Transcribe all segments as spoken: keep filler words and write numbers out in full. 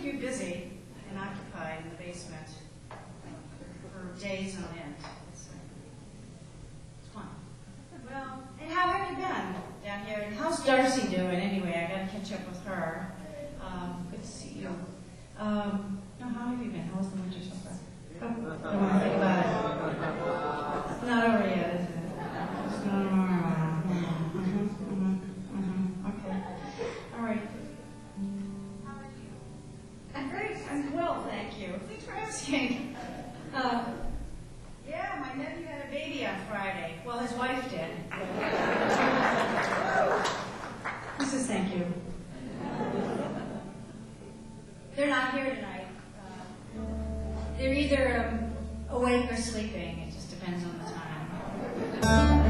be busy and occupied in the basement for days on end. It's, it's fun. Well, and how have you been down here? And how's Darcy doing anyway? I got to catch up with her. Um, good to see you. Um, no, how have you been? How was the winter so far? Oh, don't want to think about it. It's not over yet, is it? It's not over. Mm-hmm, mm-hmm, mm-hmm. Okay. All right. How are you? I'm great. I'm well, thank you. Thanks for asking. Uh, yeah, my nephew had a baby on Friday. Well, his wife did. He says thank you. They're not here tonight. Uh, they're either um, awake or sleeping. It just depends on the time.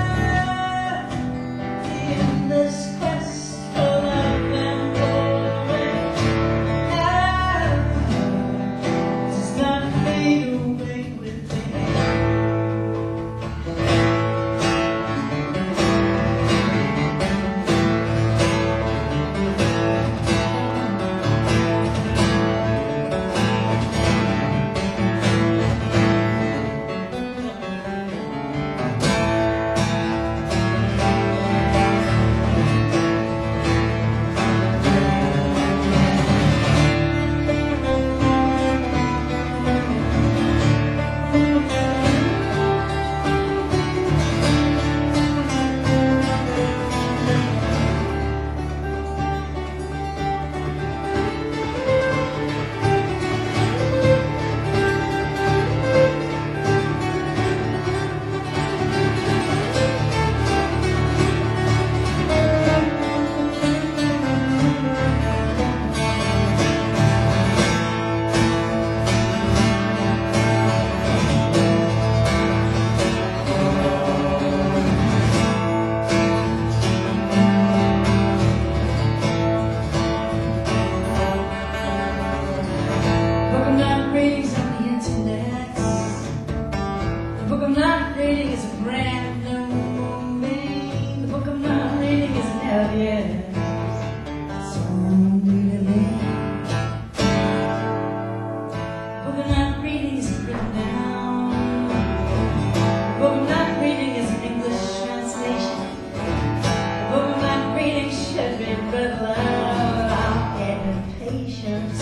This quest for love and for have yet. Someone to live. Book I'm not reading is written down. The book I'm not reading is an English translation. The book I'm not reading should be read aloud. I'll get impatient.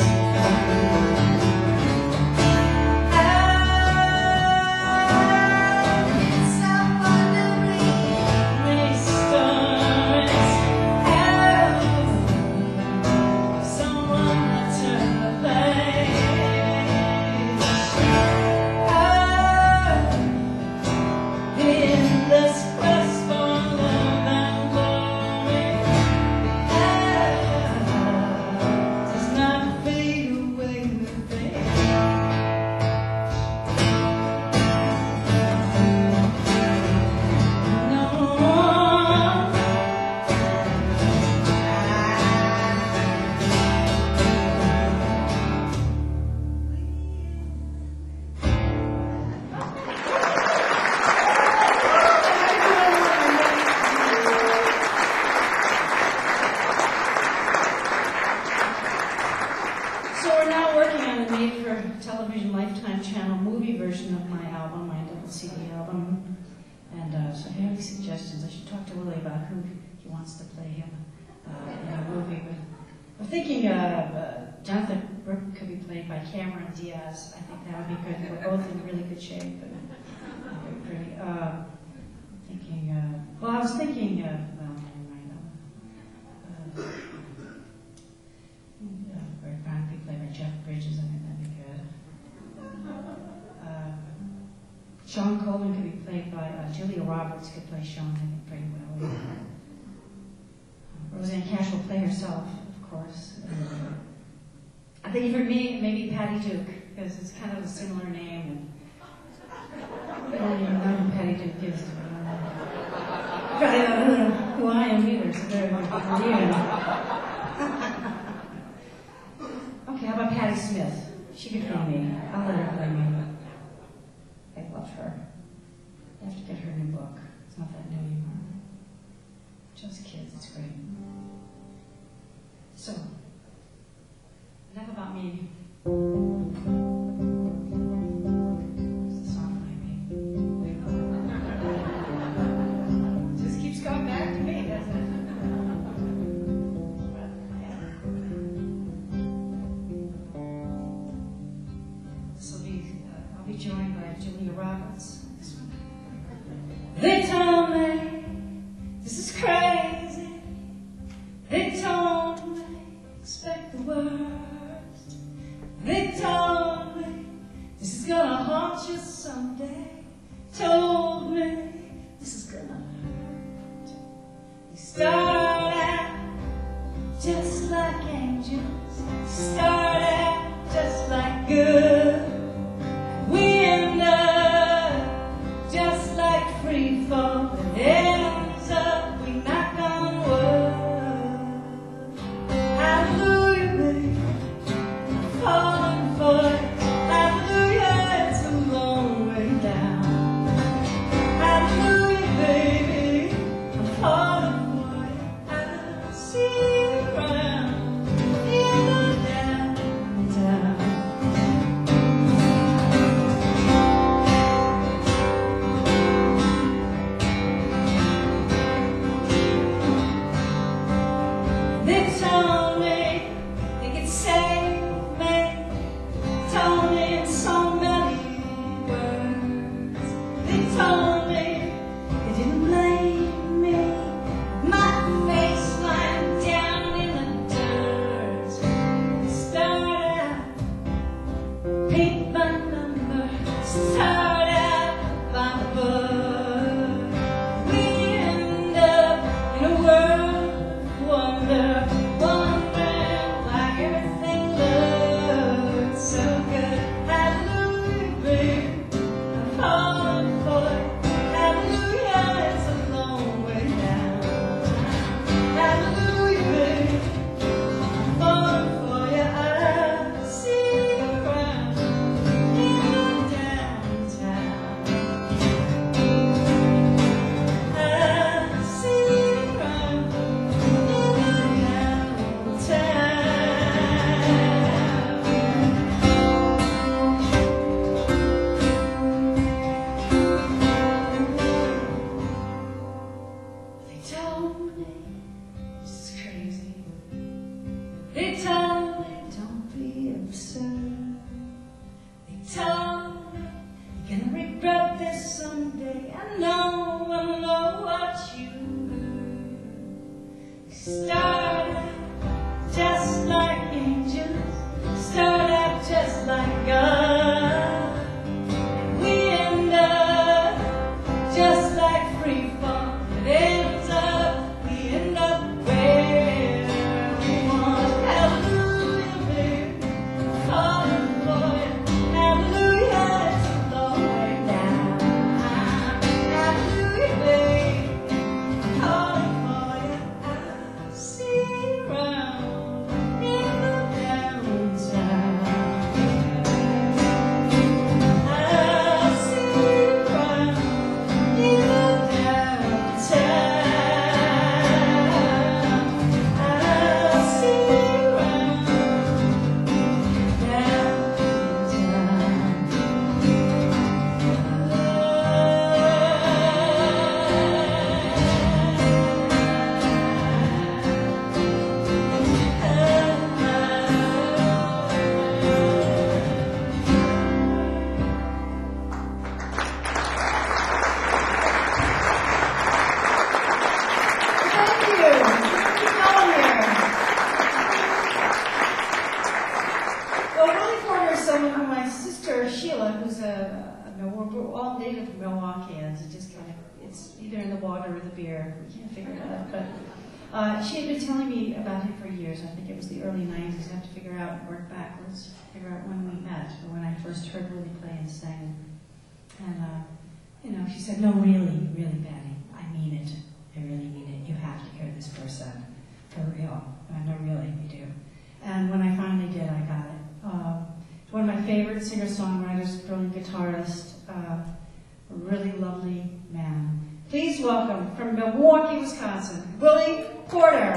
Television Lifetime Channel movie version of my album, my double C D album. And uh, so if you have any suggestions, I should talk to Willie about who he wants to play him uh, in a movie. But I'm thinking uh, uh, Jonathan Brooke could be played by Cameron Diaz. I think that would be good. We're both in really good shape and uh, very pretty. Uh, thinking, uh, well, I was thinking, uh, well, never mind. Uh, uh, Greg Brown could be played by Jeff Bridges. I think that'd be good. Uh, Sean Coleman could be played by, uh, Julia Roberts could play Sean, I think, pretty well. Uh, Roseanne Cash will play herself, of course. Uh, I think for me, maybe Patty Duke, because it's kind of a similar name. And I don't even know who Patty Duke is. I probably don't know who I am either, so very much for you. Okay, how about Patti Smith? She could play me. I'll let her play me. I love her. I have to get her a new book. It's not that new anymore. Just Kids, it's great. So, enough about me. It's a song by me. It just keeps coming back to me, doesn't it? I'll be joined by Julia Roberts. They told me this is crazy. They told me expect the worst. They told me this is gonna haunt you someday. Told me this is gonna hurt. They start out just like angels. Start out just like good. We end up just like free fall, and ends up we knock on wood. Hallelujah, baby, falling for it. Hallelujah, it's a long way down. Hallelujah, baby, I'm falling for it. I don't see you around in the downtown. Started just like angels, started just like God. We end up just like free fall. It ends up, we end up where we want. Hallelujah, baby, calling for you. Hallelujah, it's a long way down. Hallelujah, baby, calling for you. I see you round in the downtown. I see you round in the downtown. I see you round Thank you. Keep going here. Well, Willie Porter is someone who my sister Sheila, who's a, a Mil- we're all native Milwaukeeans. It just kind of, it's either in the water or the beer. We can't figure it out. But uh, she had been telling me about him for years. I think it was the early nineties. I have to figure out and work backwards, figure out when we met or when I first heard Willie play and sing. And, uh, you know, she said, no, really, really, Patty, I mean it. I really mean it. You have to hear this person. For real. I know, really, you do. And when I finally did, I got it. Um, one of my favorite singer-songwriters, brilliant guitarist, uh, a really lovely man. Please welcome, from Milwaukee, Wisconsin, Willie Porter.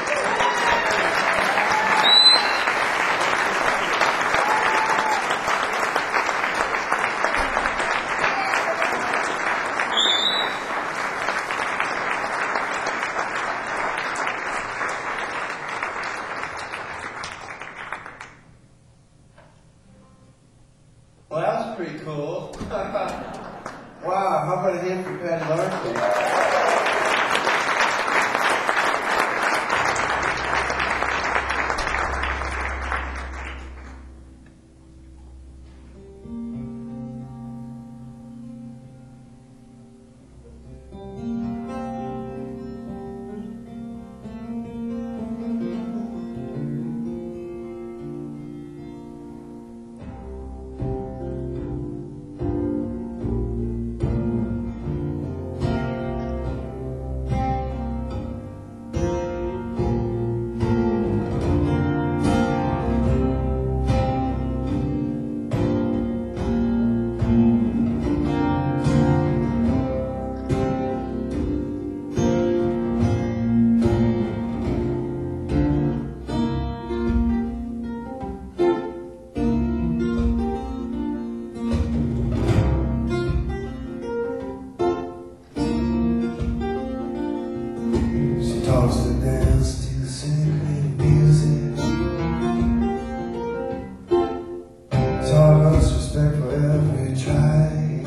Well, that was pretty cool. Wow, how about a hand for Patty Larson? Taught us to dance to sacred music. Taught us respect for every tribe.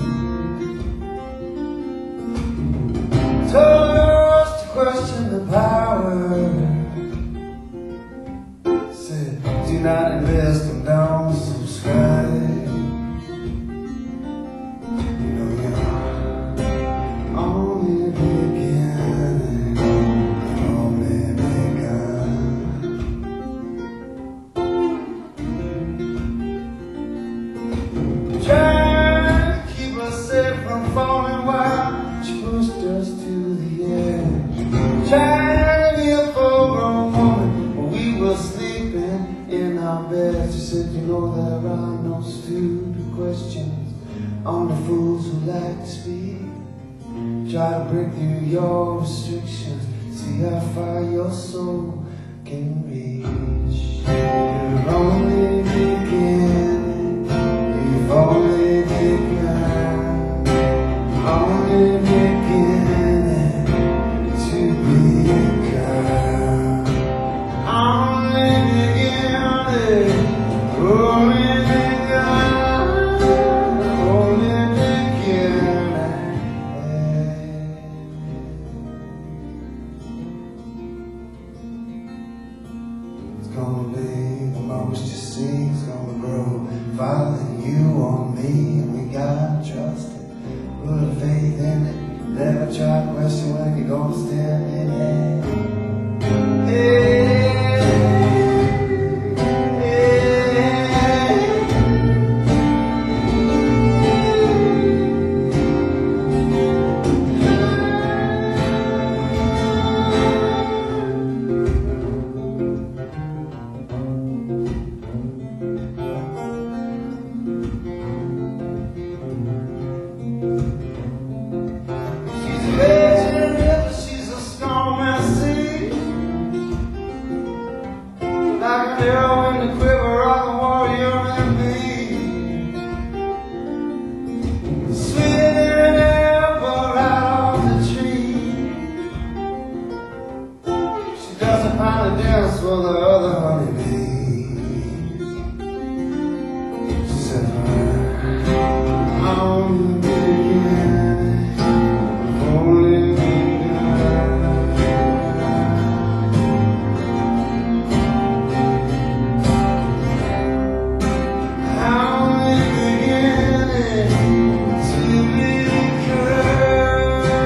Taught us to question the power. Said, do not invest and don't subscribe. You know you're only beginning. Trying to keep us safe from falling while she pushed us to the edge. Trying to be a full-grown woman when we were sleeping in our beds. She said, you know there are no stupid questions, only fools who like to speak. Try to break through your restrictions, see how far your soul can reach. You're only beginning, you've only begun, only beginning to become. Only beginning, only begun, only beginning. gonna be the most you see is gonna grow. Following you on me, and we gotta trust it. Put a faith in it. Never try to question when you're gonna stand in it. Hey, for the other honeybee. She said, I'm beginning, holding me down. I'm beginning to be curved.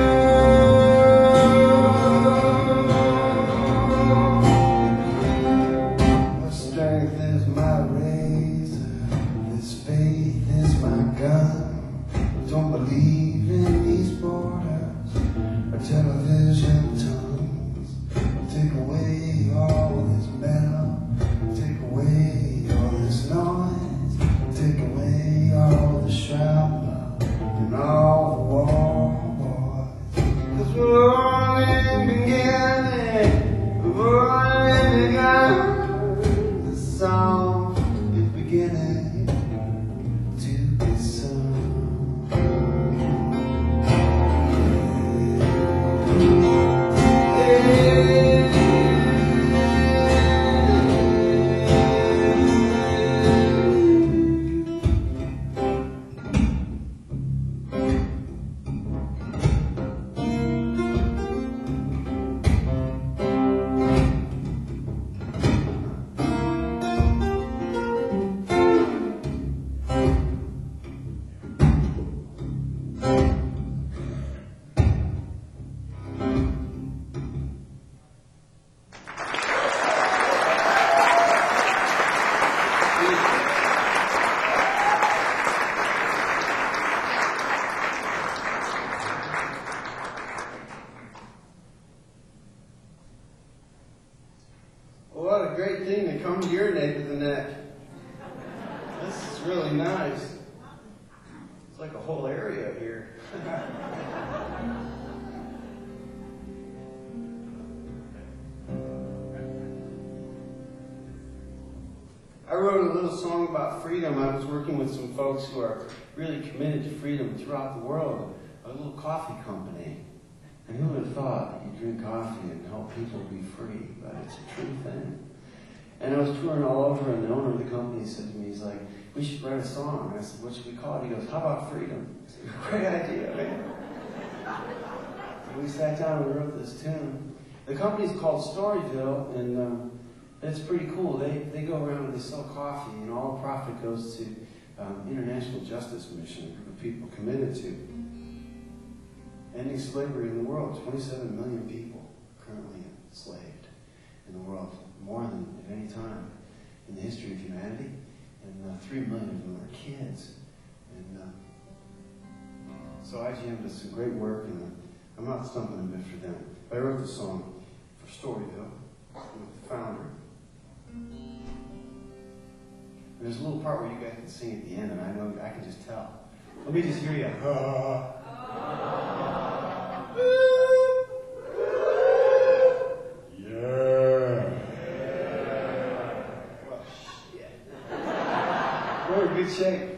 Strength is my razor, this faith is my gun. Don't believe in these borders or television tongues. Take away all this metal, take away all this noise, take away all the shrapnel and all the war boys. 'Cause we're only beginning, we're only beginning. The song is beginning to be sung. Hey, what a great thing to come to your nape of the neck. This is really nice. It's like a whole area here. I wrote a little song about freedom. I was working with some folks who are really committed to freedom throughout the world. A little coffee company. And who would have thought you drink coffee and help people be free? But it's a true thing. And I was touring all over, and the owner of the company said to me, he's like, we should write a song. And I said, what should we call it? He goes, how about freedom? I said, great idea, man. So we sat down and wrote this tune. The company's called Storyville, and um, it's pretty cool. They they go around and they sell coffee, and all the profit goes to um, International Justice Mission, a group of people committed to ending slavery in the world. twenty-seven million people currently enslaved in the world, more than at any time in the history of humanity. And uh, three million of them are kids. And uh, so I G M does some great work, and uh, I'm not stumping a bit for them. But I wrote the song for Storyville with the founder. And there's a little part where you guys can sing at the end, and I know I can just tell. Let me just hear you. Uh, yeah. Well, shit. We're in good shape.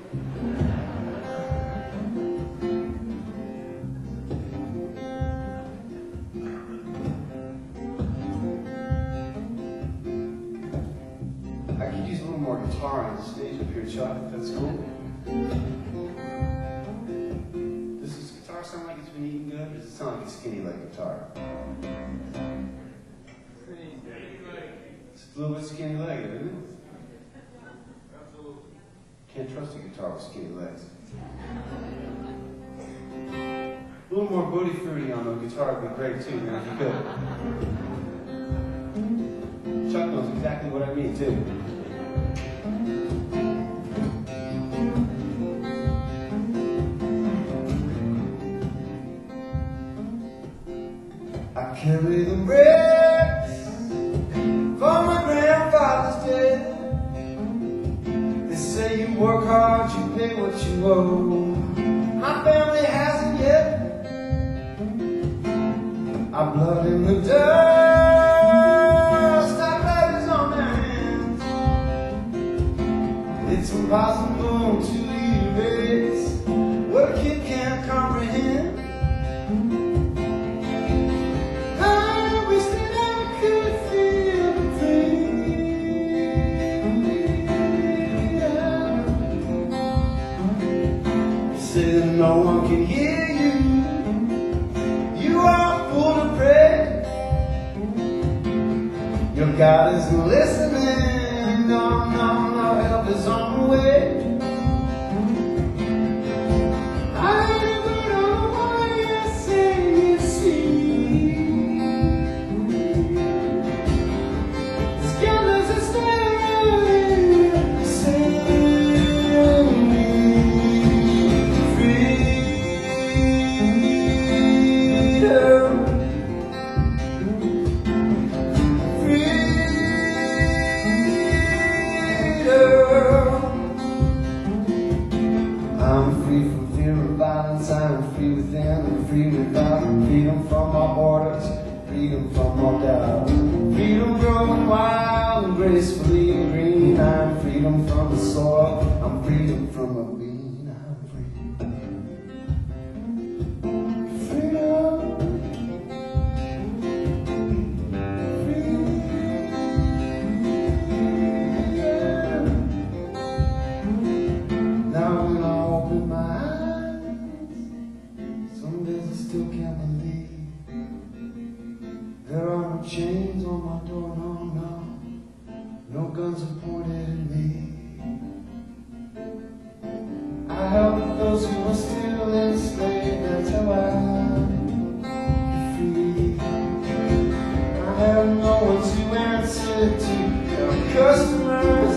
I could use a little more guitar on the stage up here, Chuck, if that's cool. Does this guitar sound like it's been eating good, or does it sound like a skinny leg guitar? It's a a little bit skinny legged, isn't it? Absolutely. Can't trust a guitar with skinny legs. A little more booty fruity on the guitar would be great too, man, if you could. Chuck knows exactly what I mean too. I carry the bricks for my grandfather's dead. They say you work hard, you pay what you owe. My family hasn't yet. Our blood in the dust, our blood is on their hands. It's impossible to erase what a kid can't comprehend. I wish that I could feel the freedom. You say that no one can hear you. You are full of praise. Your God isn't listening. No, no, no, help is on the way. I never know why I say you see. As God as a star, say me free. I'm free from fear of violence, I'm free within, I'm free without. Freedom from our borders, freedom from our doubt. Freedom growing wild and gracefully green. I'm freedom from the soil, I'm freedom from a bean. I'm free. Freedom. Now when I open my eyes, some days I still can't believe there are no chains on my door, no, no, no guns are pointed at me. I help those who are still enslaved, that's how I be free. I have no one to answer to, your customers.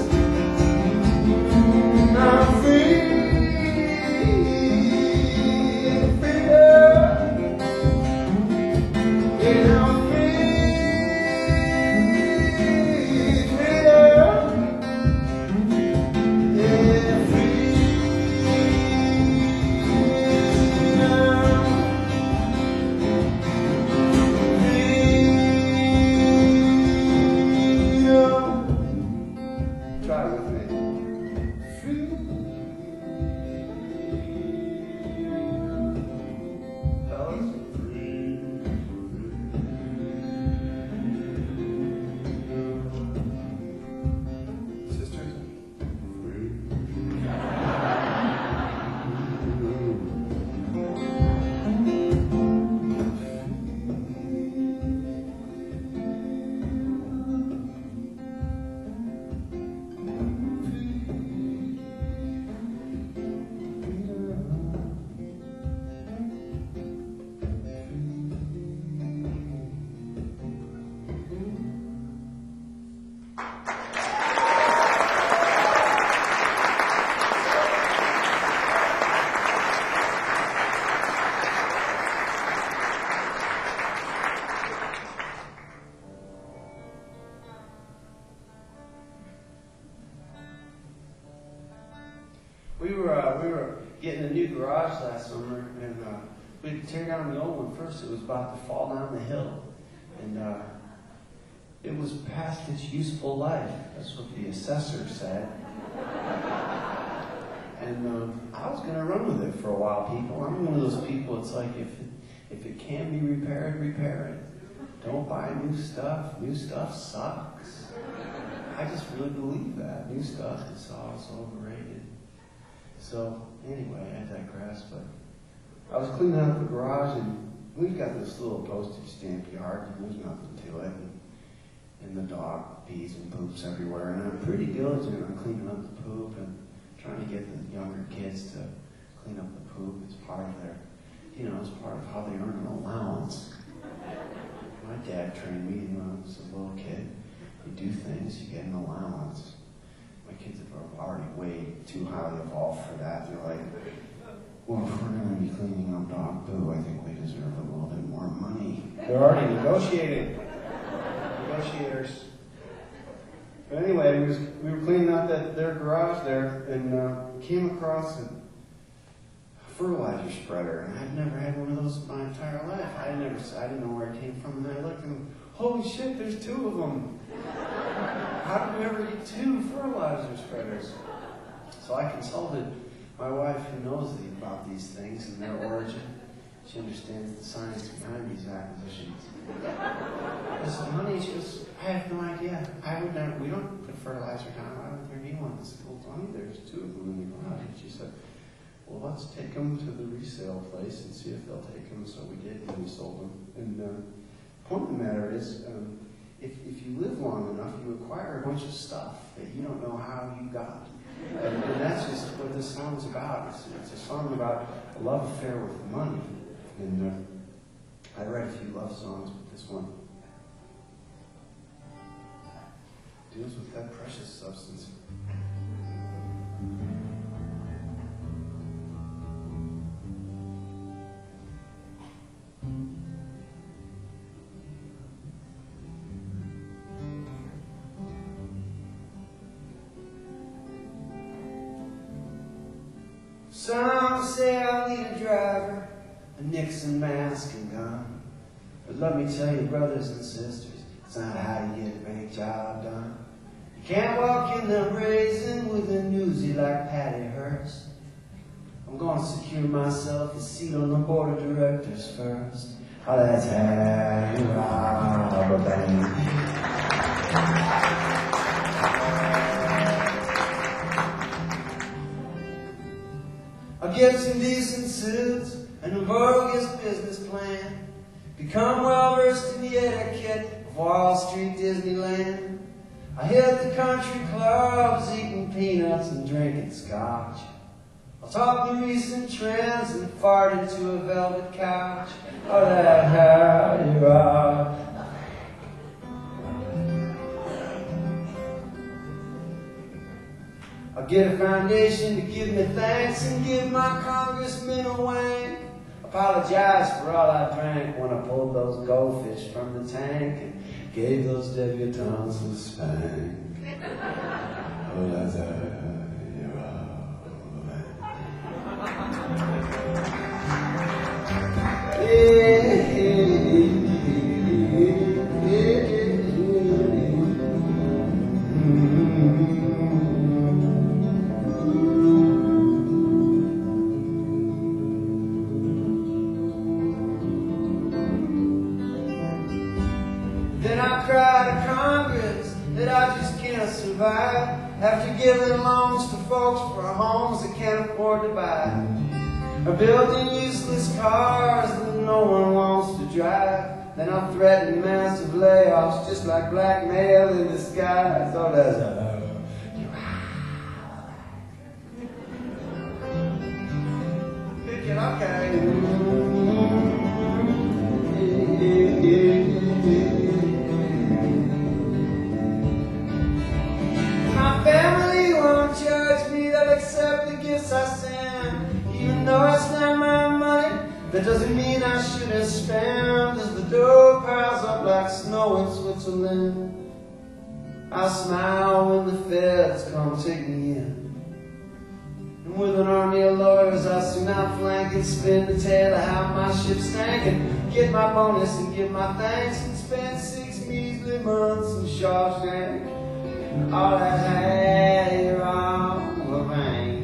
I'm free, freedom, yeah, I'm free, freedom, yeah, freedom. Try with me. We were uh, we were getting a new garage last summer, and uh, we had to tear down the old one first. It was about to fall down the hill, and uh, it was past its useful life. That's what the assessor said. And um, I was going to run with it for a while, people. I'm one of those people. It's like if it, if it can be repaired, repair it. Don't buy new stuff. New stuff sucks. I just really believe that new stuff is all so overrated. So anyway, I digress. But I was cleaning out the garage, and we've got this little postage stamp yard, and there's nothing to it. And, and the dog dog pees and poops everywhere, and I'm pretty diligent on cleaning up the poop and trying to get the younger kids to clean up the poop. It's part of their, you know, it's part of how they earn an allowance. My dad trained me, you know, when I was a little kid. You do things, you get an allowance. My kids are already way too highly evolved for that. They're like, well, if we're going to be cleaning up dog poo, I think we deserve a little bit more money. They're already negotiating. Negotiators. But anyway, we, was, we were cleaning out that their garage there and uh, came across a fertilizer spreader, and I'd never had one of those in my entire life. I never, I didn't know where it came from, and I looked and holy shit, there's two of them. How did we ever get two fertilizer spreaders? So I consulted my wife, who knows about these things and their origin. She understands the science behind these acquisitions. I said, honey, she goes, I have no idea. I would never, we don't put fertilizer down. Why would there be one? I said, well, honey, there's two of them in the garage. And she said, well, let's take them to the resale place and see if they'll take them. So we did, and we sold them. And uh, the point of the matter is, um, if, if you live long enough, you acquire a bunch of stuff that you don't know how you got. And, and that's just what this song's about. It's, it's a song about a love affair with money. And uh, I write a few love songs, but this one deals with that precious substance. Some say I'll need a driver, a Nixon mask and gun. But let me tell you, brothers and sisters, it's not how you get a bank job done. You can't walk in the brazen with a newsie like Patty Hearst. I'm gonna secure myself a seat on the board of directors first. Oh, that's how you rob a bank. I'll get some decent suits and a bogus business plan. Become well versed in the etiquette of Wall Street Disneyland. I hit the country clubs eating peanuts and drinking scotch. I'll talk the recent trends and fart into a velvet couch. Oh, that how you rock. I'll get a foundation to give me thanks and give my congressman a wank. Apologize for all I drank when I pulled those goldfish from the tank and gave those debutantes a spank. Oh, that's a Then I cry to Congress that I just can't survive after giving loans to folks for homes they can't afford to buy, or building useless cars that no one wants to drive. Then I'll threaten massive layoffs just like blackmail in disguise. Oh, that's a okay. My family won't judge me, they'll accept the gifts I send. Even though it's not my money, that doesn't mean I shouldn't spend. As the dough piles up like snow in Switzerland, I smile when the feds come take me in. And with an army of lawyers, I soon outflank and spin the tale of how my ship sank, and get my bonus and give my thanks, and spend six measly months in Shawshank. And all that had wrong the bank.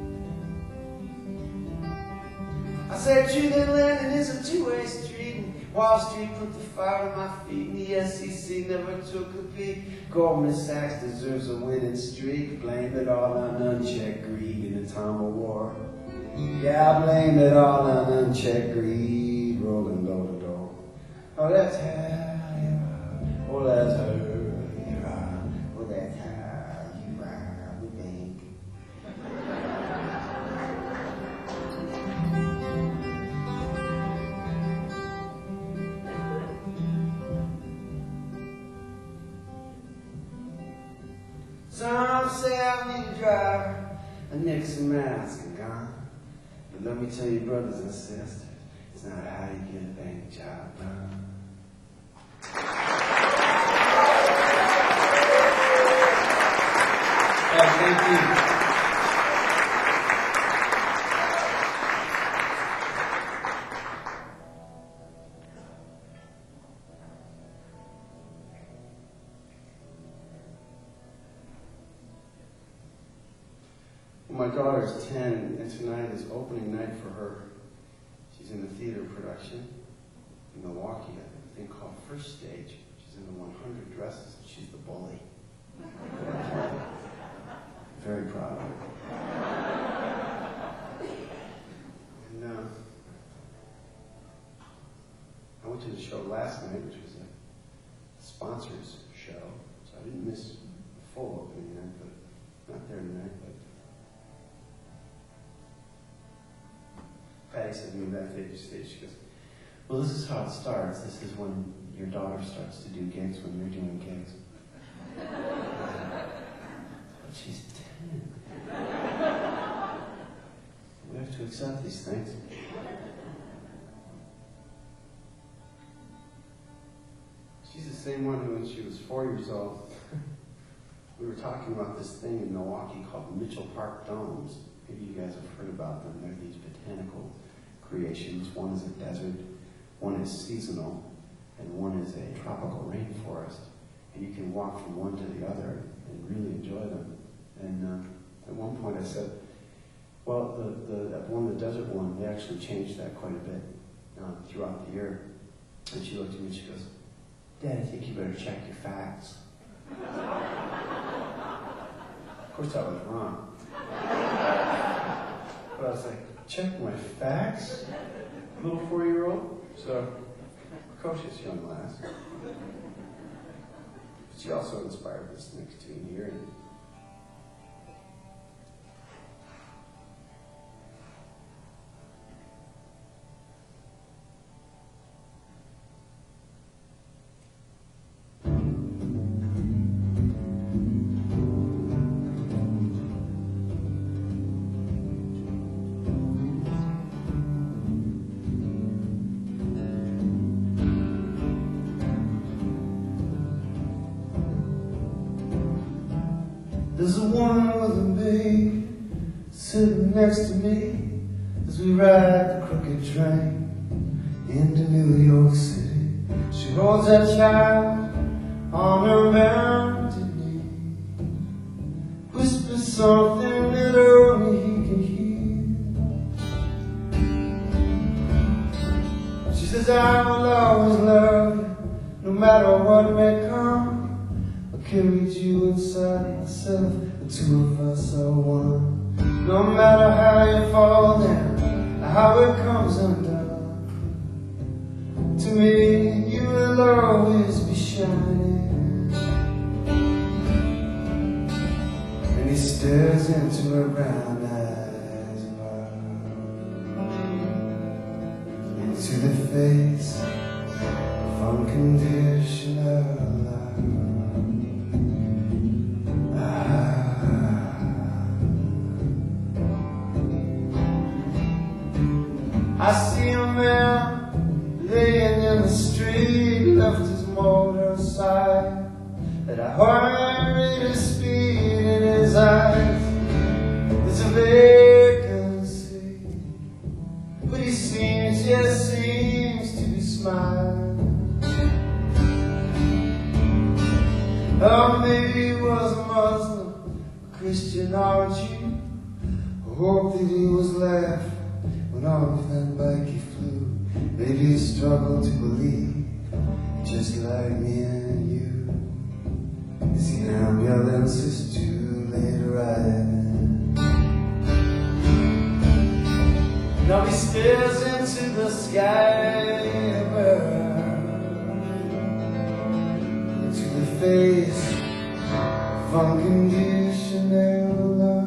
I said truth and lending is a two-way street, and Wall Street put the fire on my feet, and the S E C never took a peek. Goldman Sachs deserves a winning streak. Blame it all on unchecked greed in a time of war. Yeah, I blame it all on unchecked greed, rolling door to door. Oh, that's how, yeah. Oh, that's how, yeah. Oh, that's how you rob the bank. Some say I need to drive a Nixon mask and gun. But let me tell you, brothers and sisters, it's not how you get a bank job done. Yeah, thank you. My daughter's ten, and tonight is opening night for her. She's in a theater production in Milwaukee, a thing called First Stage. She's in the one hundred dresses, and she's the bully. Very proud of her. And uh, I went to the show last night, which was a sponsors show, so I didn't miss the full opening night, but not there tonight. But Patty said to me backstage, stage, she goes, well, this is how it starts. This is when your daughter starts to do gigs when you're doing gigs. But she's ten. We have to accept these things. She's the same one who, when she was four years old, we were talking about this thing in Milwaukee called Mitchell Park Domes. Maybe you guys have heard about them. They're these botanical creations. One is a desert, one is seasonal, and one is a tropical rainforest. And you can walk from one to the other and really enjoy them. And uh, at one point I said, well, the, the that one, the desert one, they actually changed that quite a bit uh, throughout the year. And she looked at me and she goes, Dad, I think you better check your facts. Of course I was wrong. But I was like, check my facts? Little four-year-old? So, precocious young lass. She also inspired this next tune here. And there's a woman with a baby sitting next to me as we ride the crooked train into New York City. She holds that child on her mounted knee, whispers something that only he can hear. She says, I will always love you, no matter what may come. Carried you inside myself, the two of us are one. No matter how you fall down, or how it comes undone, to me you will always be shining. And he stares into her brown eyes, into the face of unconditional love. I see a man laying in the street, left his motor aside at a high rate of speed. In his eyes there's a vacancy, but he seems, yes, seems to be smiling. Oh, maybe he was a Muslim, a Christian, or a Jew. I hope that he was laughing when off that bike he flew. They do struggle to believe, just like me and you. This ambulance is too late arriving. Now he stares into the sky, into the face of unconditional love.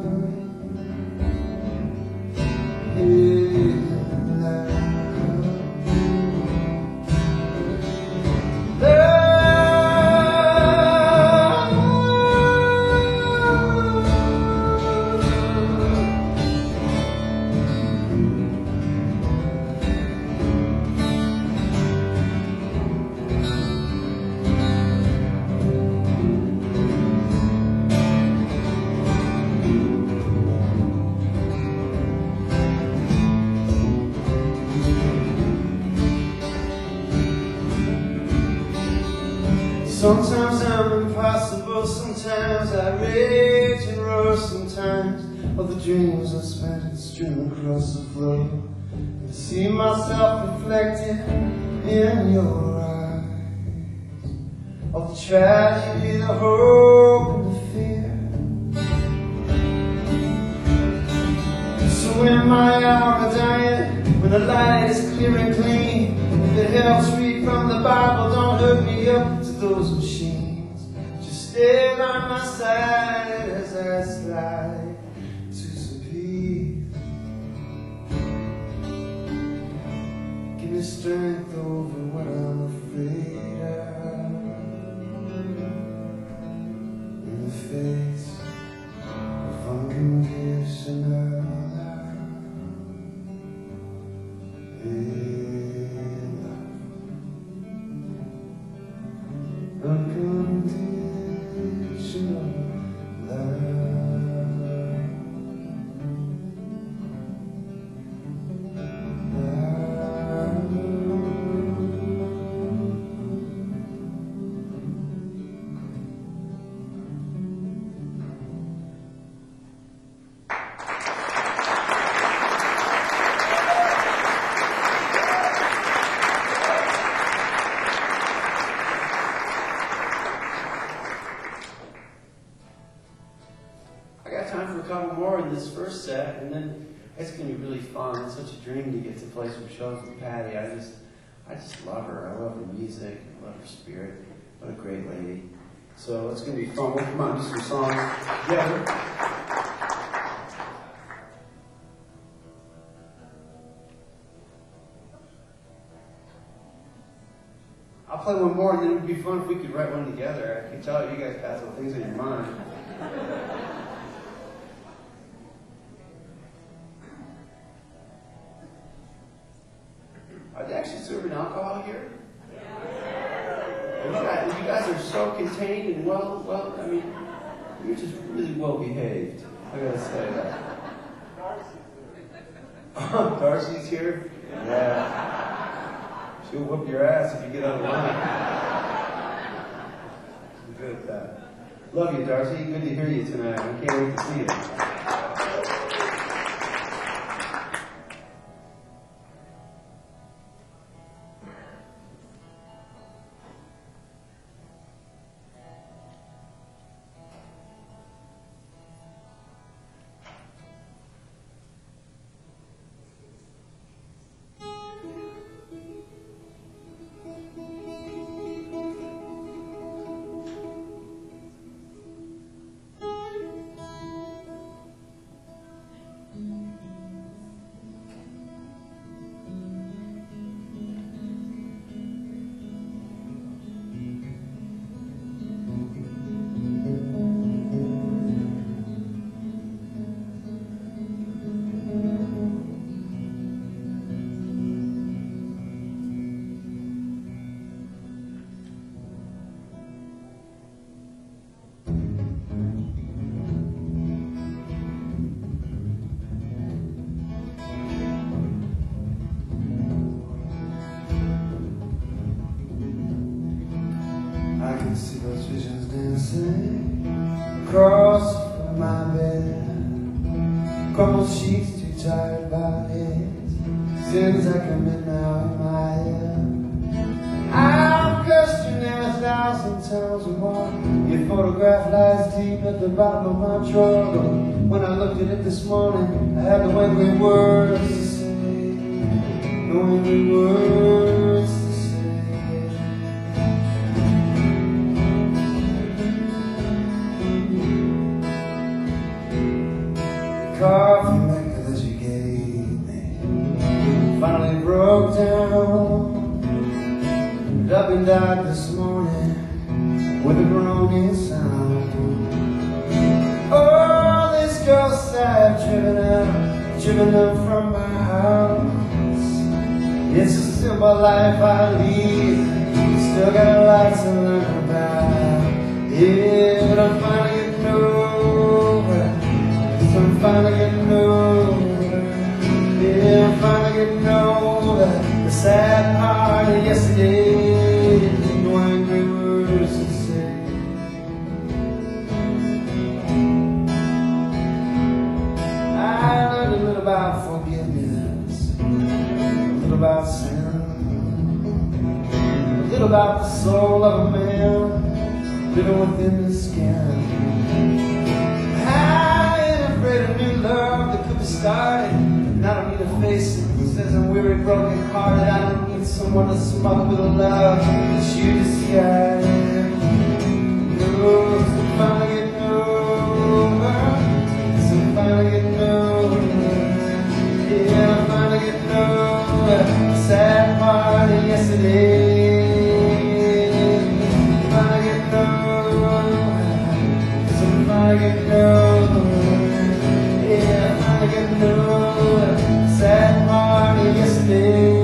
Sometimes I'm impossible, sometimes I rage and roar, sometimes all the dreams I spent and stream across the floor. And I see myself reflected in your eyes, all the tragedy, the hope and the fear. So when my hour is dying, when the light is clear and clean, if it helps read from the Bible, don't hook me up to those machines. Just stay by my side as I slide to some peace. Give me strength over what I'm afraid of. In the face of unconditional love. Unconditional love. Time for a couple more in this first set, and then it's going to be really fun. It's such a dream to get to play some shows with Patty. I just, I just love her. I love her music. I love her spirit. What a great lady. So it's going to be fun. We'll come out and do some songs together. I'll play one more, and then it would be fun if we could write one together. I can tell you guys got some things in your mind. Are they actually serving alcohol here? Yeah. You guys, you guys are so contained and well, well, I mean, you're just really well behaved. I gotta say that. Oh, Darcy's here? Yeah. She'll whoop your ass if you get out of line. I'm good at that. Love you, Darcy. Good to hear you tonight. I can't wait to see you. See those visions dancing across from my bed. Crumpled sheets, too tired bodies. Sins I commit now in my photograph lies deep at the bottom of my drawer. But when I looked at it this morning, I had no angry words to say. No angry words to say. The coffee maker that you gave me finally broke down. Up and died this morning with a groaning sound. Oh, this ghost I've driven out, driven up from my house. It's a simple life I lead, still got a lot to learn about. Yeah, but I'm finally getting over, yes, I'm finally getting over. Yeah, I'm finally getting over the sad part of yesterday. No angry words to say. I learned a little about forgiveness, a little about sin, a little about the soul of a man living within the skin. I ain't afraid of new love that could be started, and I don't need to face it. He says I'm weary, broken hearted. I don't need someone to smoke with a love that you disguise. No, I'm finally getting over. Yes, I'm finally getting over. Yeah, I'm finally getting over the sad part of yesterday. I'm finally getting over. Yes, I'm finally getting over. Yeah, I'm finally getting over the sad part of yesterday.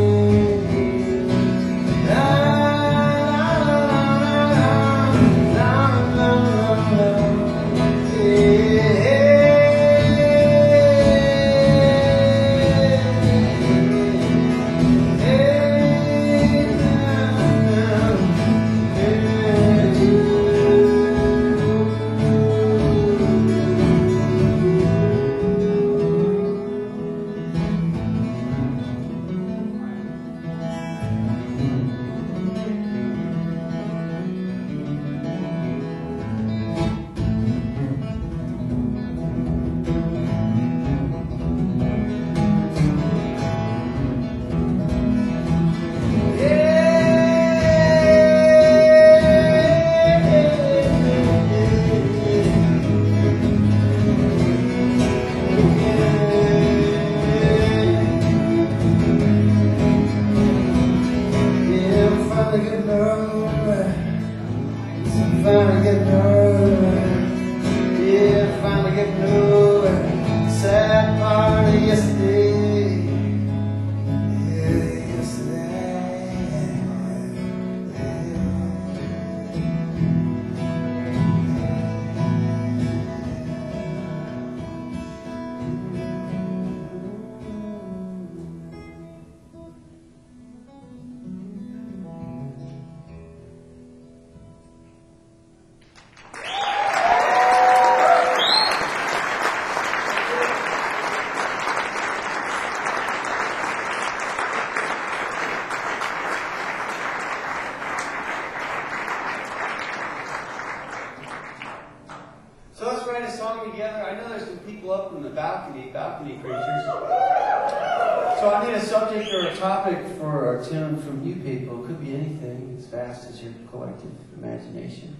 Tune from you people. It could be anything as fast as your collective imagination.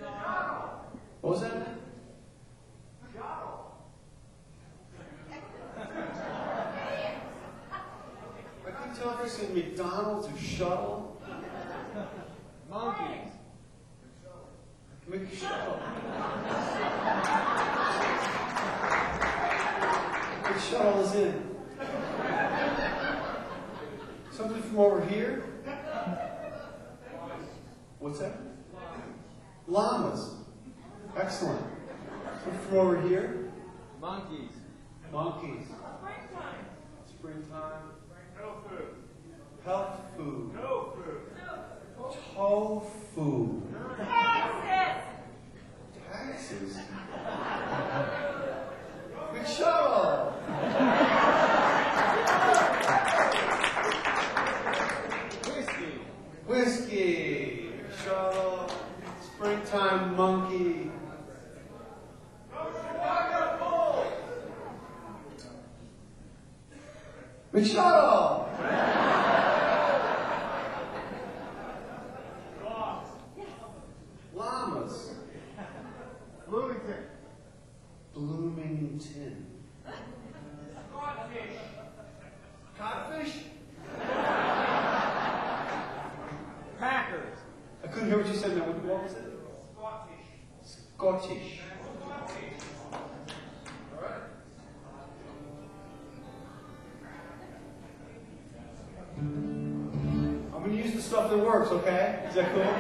What was that? I can tell if it's going to be McDonald's or Shuttle. Monkeys. McShuttle. McShuttle is in. Something from over here? What's that? Llamas. Excellent. Something from over here? Monkeys. Monkeys. Springtime. Springtime. Health food. Health food. No food. Tofu. Taxes. Taxes. McShuttle. Whiskey, shuttle, springtime monkey, McShuttle! Llamas. Bloomington. Bloomington. Swordfish. Codfish? Packers. I couldn't hear what you said now. What what was it? Scottish. Scottish. Alright. I'm gonna use the stuff that works, okay? Is that cool?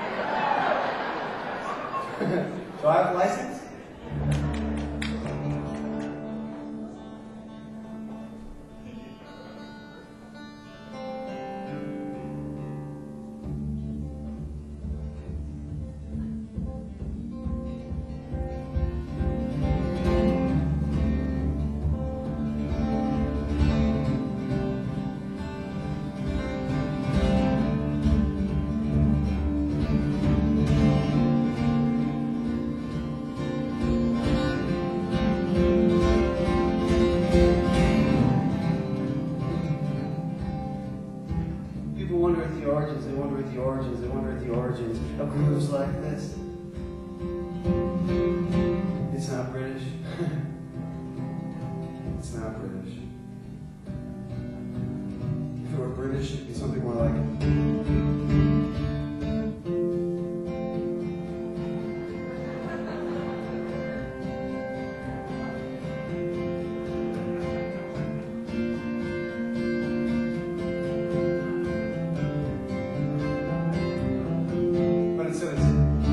Do I have a license? People wonder at the origins, they wonder at the origins, they wonder at the origins of grooves like this. It's not British. It's not British. If it were British, it'd be something more like. But instead it's.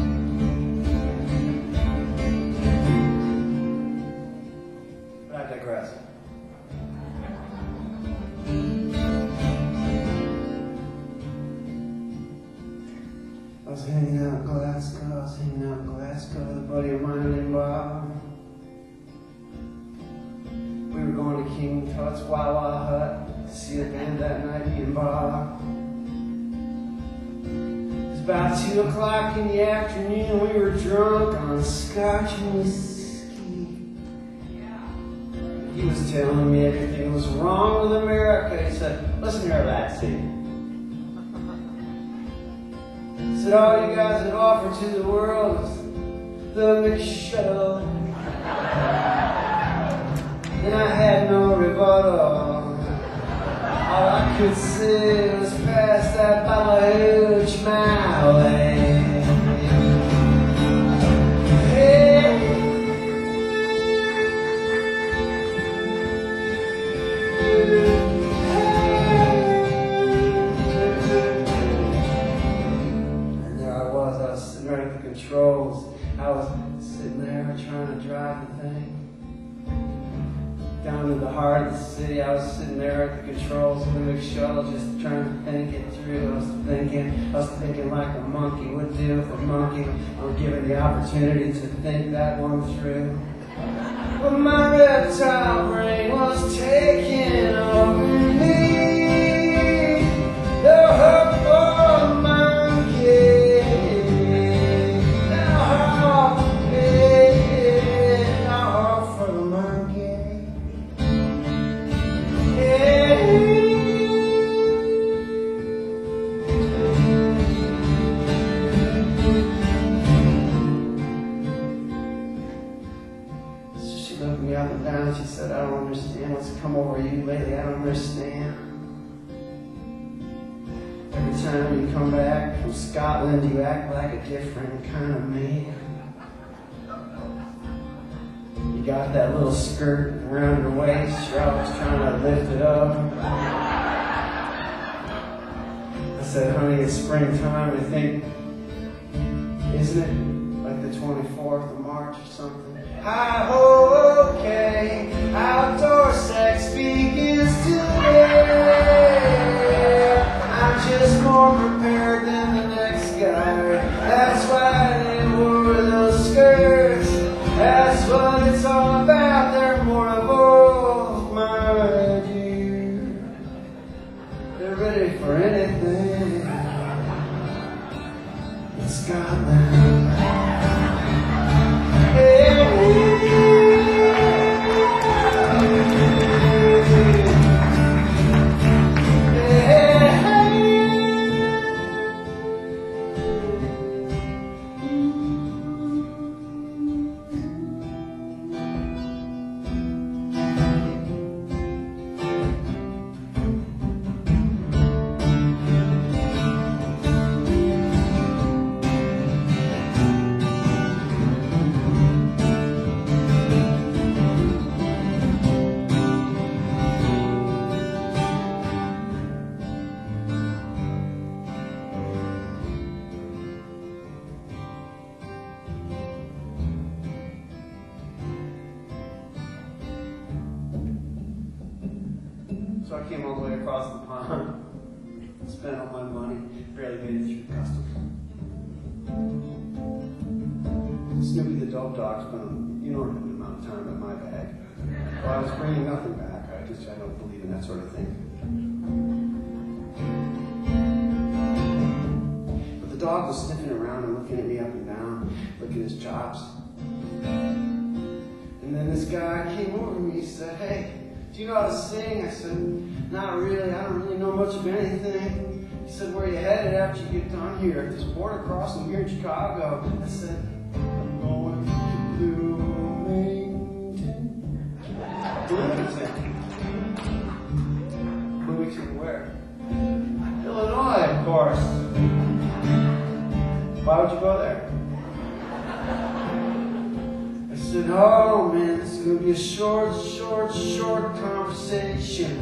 But I digress. I was hanging out in Glasgow, I was hanging out in Glasgow with a buddy of mine named Bob. We were going to King Tut's Wawa Hut to see a band that night, me and Bob. It was about two o'clock in the afternoon, we were drunk on scotch and whiskey. He was telling me everything was wrong with America. He said, listen here, Lassie. He said, all you guys have offered to the world is the McShuttle. And I had no rebuttal. All I could say was pass that Ballahooch my way. And there I was, I was sitting right at the controls. I was sitting there trying to drive the thing. Down in the heart of the city, I was sitting there at the controls of the McShuttle, just trying to think it through. I was thinking, I was thinking like a monkey would do if a monkey were given the opportunity to think that one through. But my reptile brain was taking over me. The hook for a monkey. The hook, the hook for the monkey. She looked me up and down. She said, I don't understand what's come over you lately. I don't understand. Every time you come back from Scotland, you act like a different kind of man. You got that little skirt around your waist. You're always trying to lift it up. I said, honey, it's springtime. I think, isn't it? Like the twenty-fourth of March or something. Hi ho, okay. Outdoor sex begins today. I'm just more prepared than the next guy. That's why they wore those skirts. That's what it's all about. They're more evolved, my dear. They're ready for anything in Scotland. Hey, So I came all the way across the pond, spent all my money, barely made it through customs. Snoopy the dog dog spent an inordinate amount of time in my bag. Well, I was bringing nothing back. I just, I don't believe in that sort of thing. But the dog was sniffing around and looking at me up and down, licking his chops. And then this guy came over to me, he said, "Hey, do you know how to sing?" I said, "Not really, I don't really know much of anything." He said, "Where are you headed after you get done here?" "There's a border crossing here in Chicago." I said, "I'm going to Bloomington." Bloomington? Bloomington where? Illinois, of course. Why would you go there? I said, "Oh man, this is going to be a short, short, short conversation."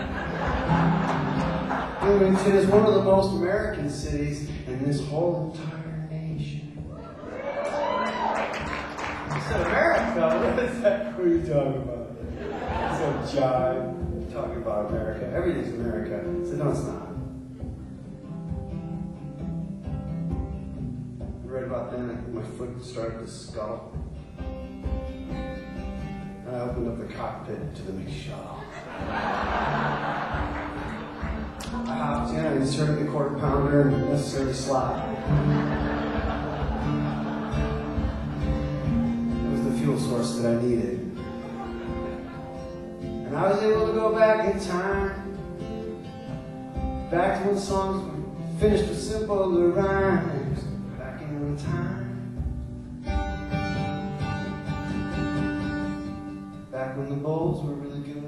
Bloomington is one of the most American cities in this whole entire nation. I said, "America? What is that? What are you talking about?" I said, "Jive. I'm talking about America. Everything's America." I said, "No, it's not." Right about then, my foot started to scuttle. I opened up the cockpit to the McShuttle. I hopped in, I inserted the quarter pounder and the necessary slot. It was the fuel source that I needed. And I was able to go back in time, back to when songs were finished with simple rhymes, back in time. Back when the bowls were really good.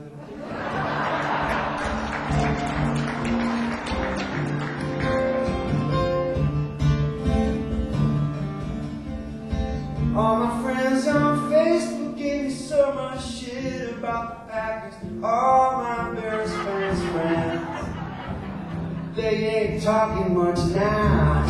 All my friends on Facebook gave me so much shit about the Packers. All my best friends' friends, they ain't talking much now.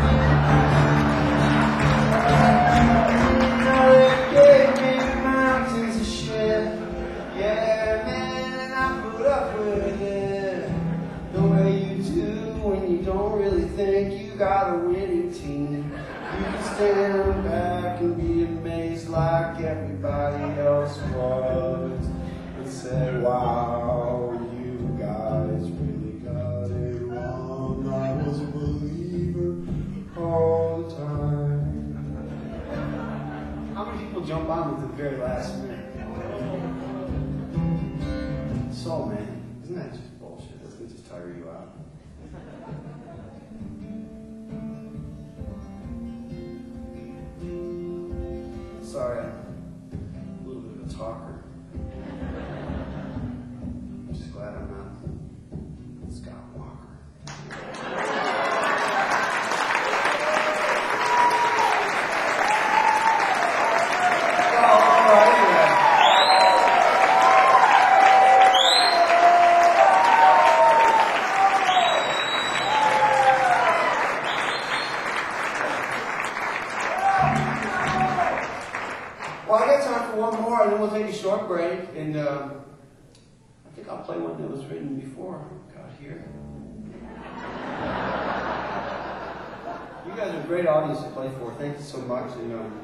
Now they gave me mountains of shit. Yeah, man, and I put up with it. The way you do when you don't really think you got a winning team. You can stand back and be amazed like everybody else was and say, "Wow, you guys really got it wrong. I was a believer all the time." How many people jump on at the very last minute? So many. Isn't that just bullshit? Doesn't it just tire you out? Sorry, I'm a little bit of a talker. I'm just glad I'm not Scott Walker. Oh, all right, yeah. Well, I got time for one more, and then we'll take a short break. And um, I think I'll play one that was written before I got here. You guys are a great audience to play for. Thank you so much. And um,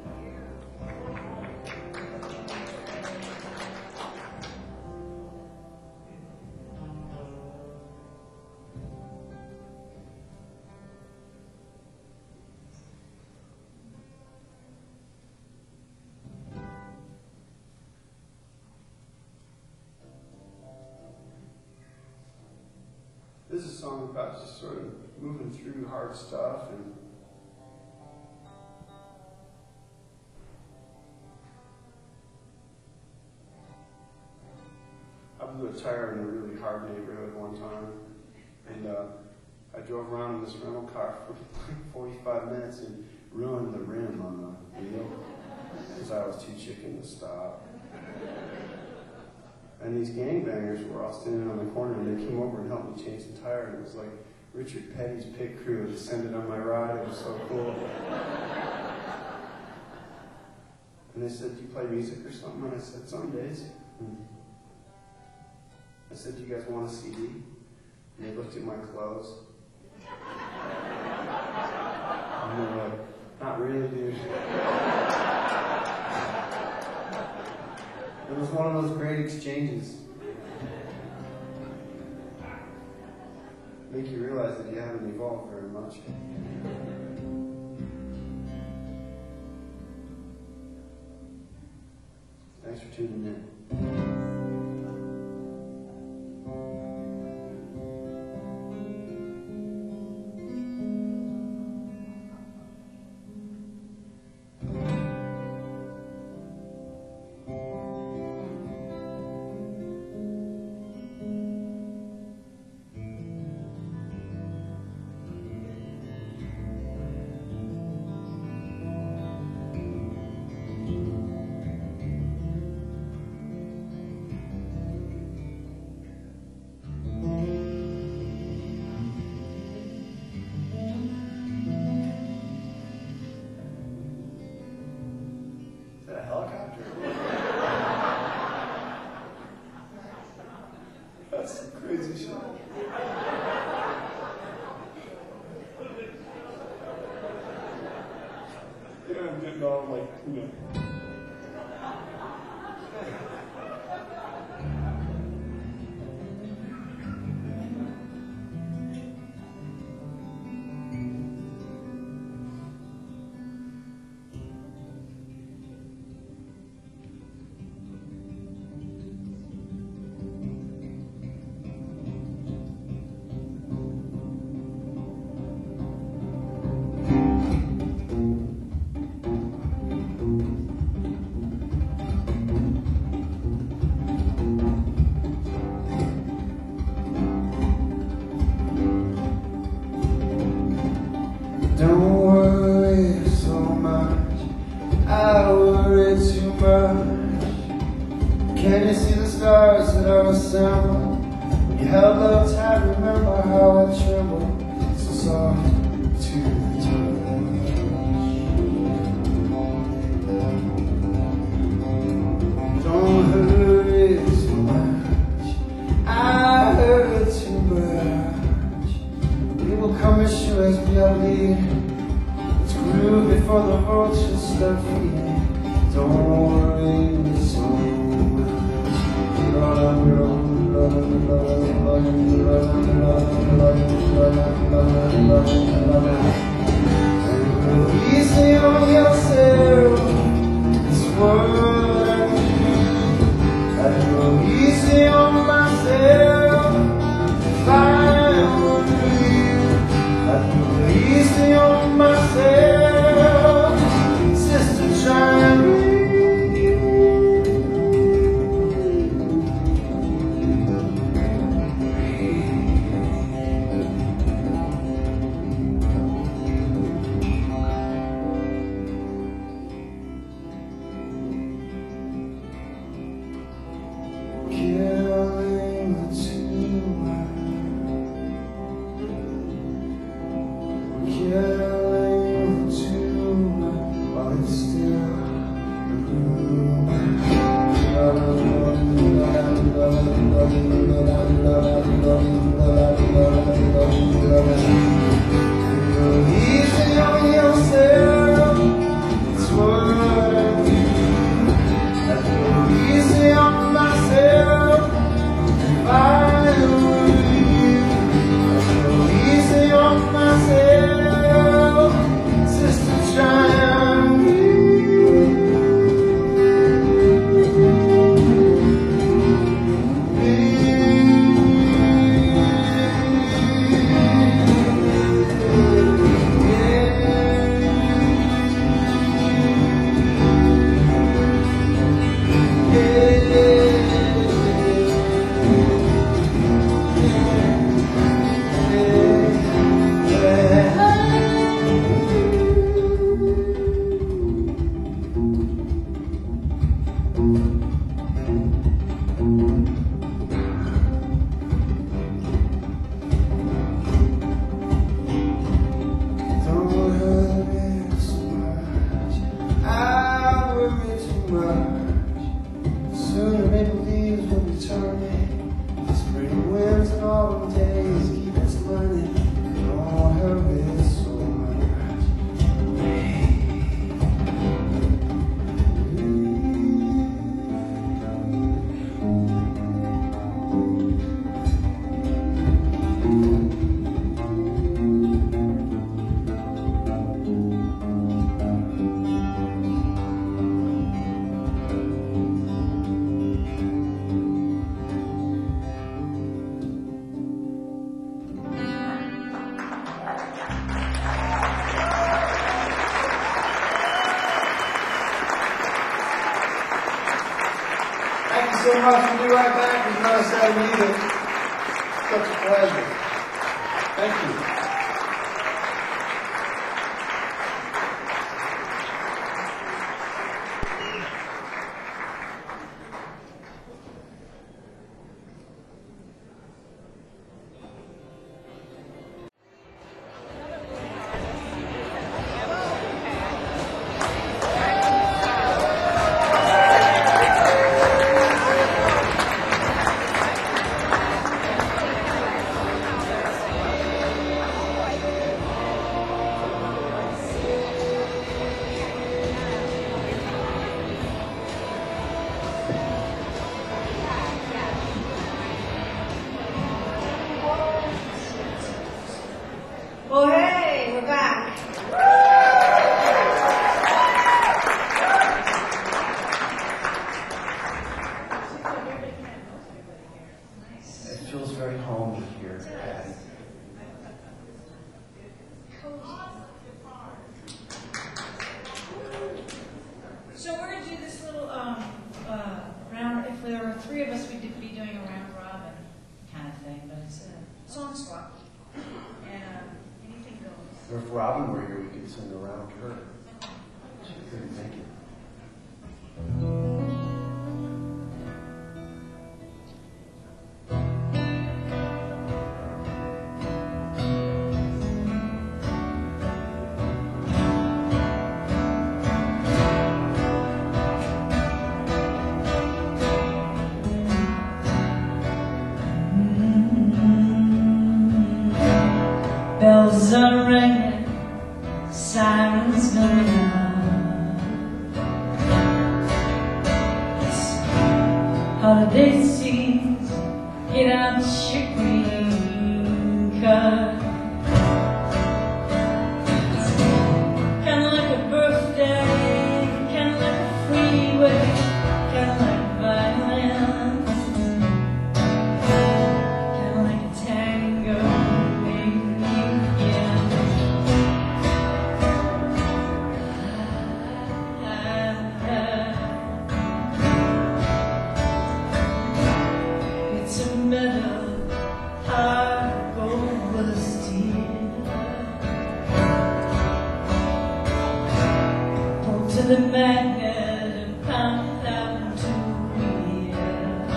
this is a song about just sort of moving through hard stuff and I blew a tire in a really hard neighborhood one time, and uh, I drove around in this rental car for like forty-five minutes and ruined the rim on the wheel because I was too chicken to stop. And these gangbangers were all standing on the corner, and they came over and helped me change the tire, and it was like Richard Petty's pit crew descended on my ride. It was so cool. And they said, "Do you play music or something?" And I said, "Some days." And I said, "Do you guys want a C D?" And they looked at my clothes. And they're like, "Not really, dude." It was one of those great exchanges. Make you realize that you haven't evolved very much. Thanks for tuning in. Is that a helicopter? That's some crazy shit. Yeah, I'm getting all like, you know. Don't worry so much, I worry too much. Can you see the stars that are assembled? When you held up tight, remember how I trembled, so soft to the touch. Don't hurry so much, I hurry too much. We will come as sure as we are leading. Let's groove before the vultures start feeding. Don't worry so much. Easy on yourself, it's what I do. I go easy on myself, fine with you. I go easy on myself, sister, try me. Killing the tumor, killing the tumor while it's still a rumor. Go easy on yourself, it's what I do. I go easy on myself, if I were you. I go easy on myself, sister, try me. Don't worry so much, I worry too much. Sooner maple leaves will be turning. It's you so much. We'll be right back with another Saturday Evening. Such a pleasure. Thank you. Oh, hey, we're back. It feels very homey here, Patty. So we're going to do this little um, uh, round. If there were three of us, we'd be doing a round robin kind of thing, but it's a song swap. And um, anything goes. If Robin were here, we could sing around her. She couldn't make it. Bells are ringing, sirens going out. Holiday seas, get out your green card. Kinda like a birthday, kinda like a freeway, kinda like violence, kinda like a tango. It's a meadow, hard over steel. Pull to the magnet and pound it out into wheel.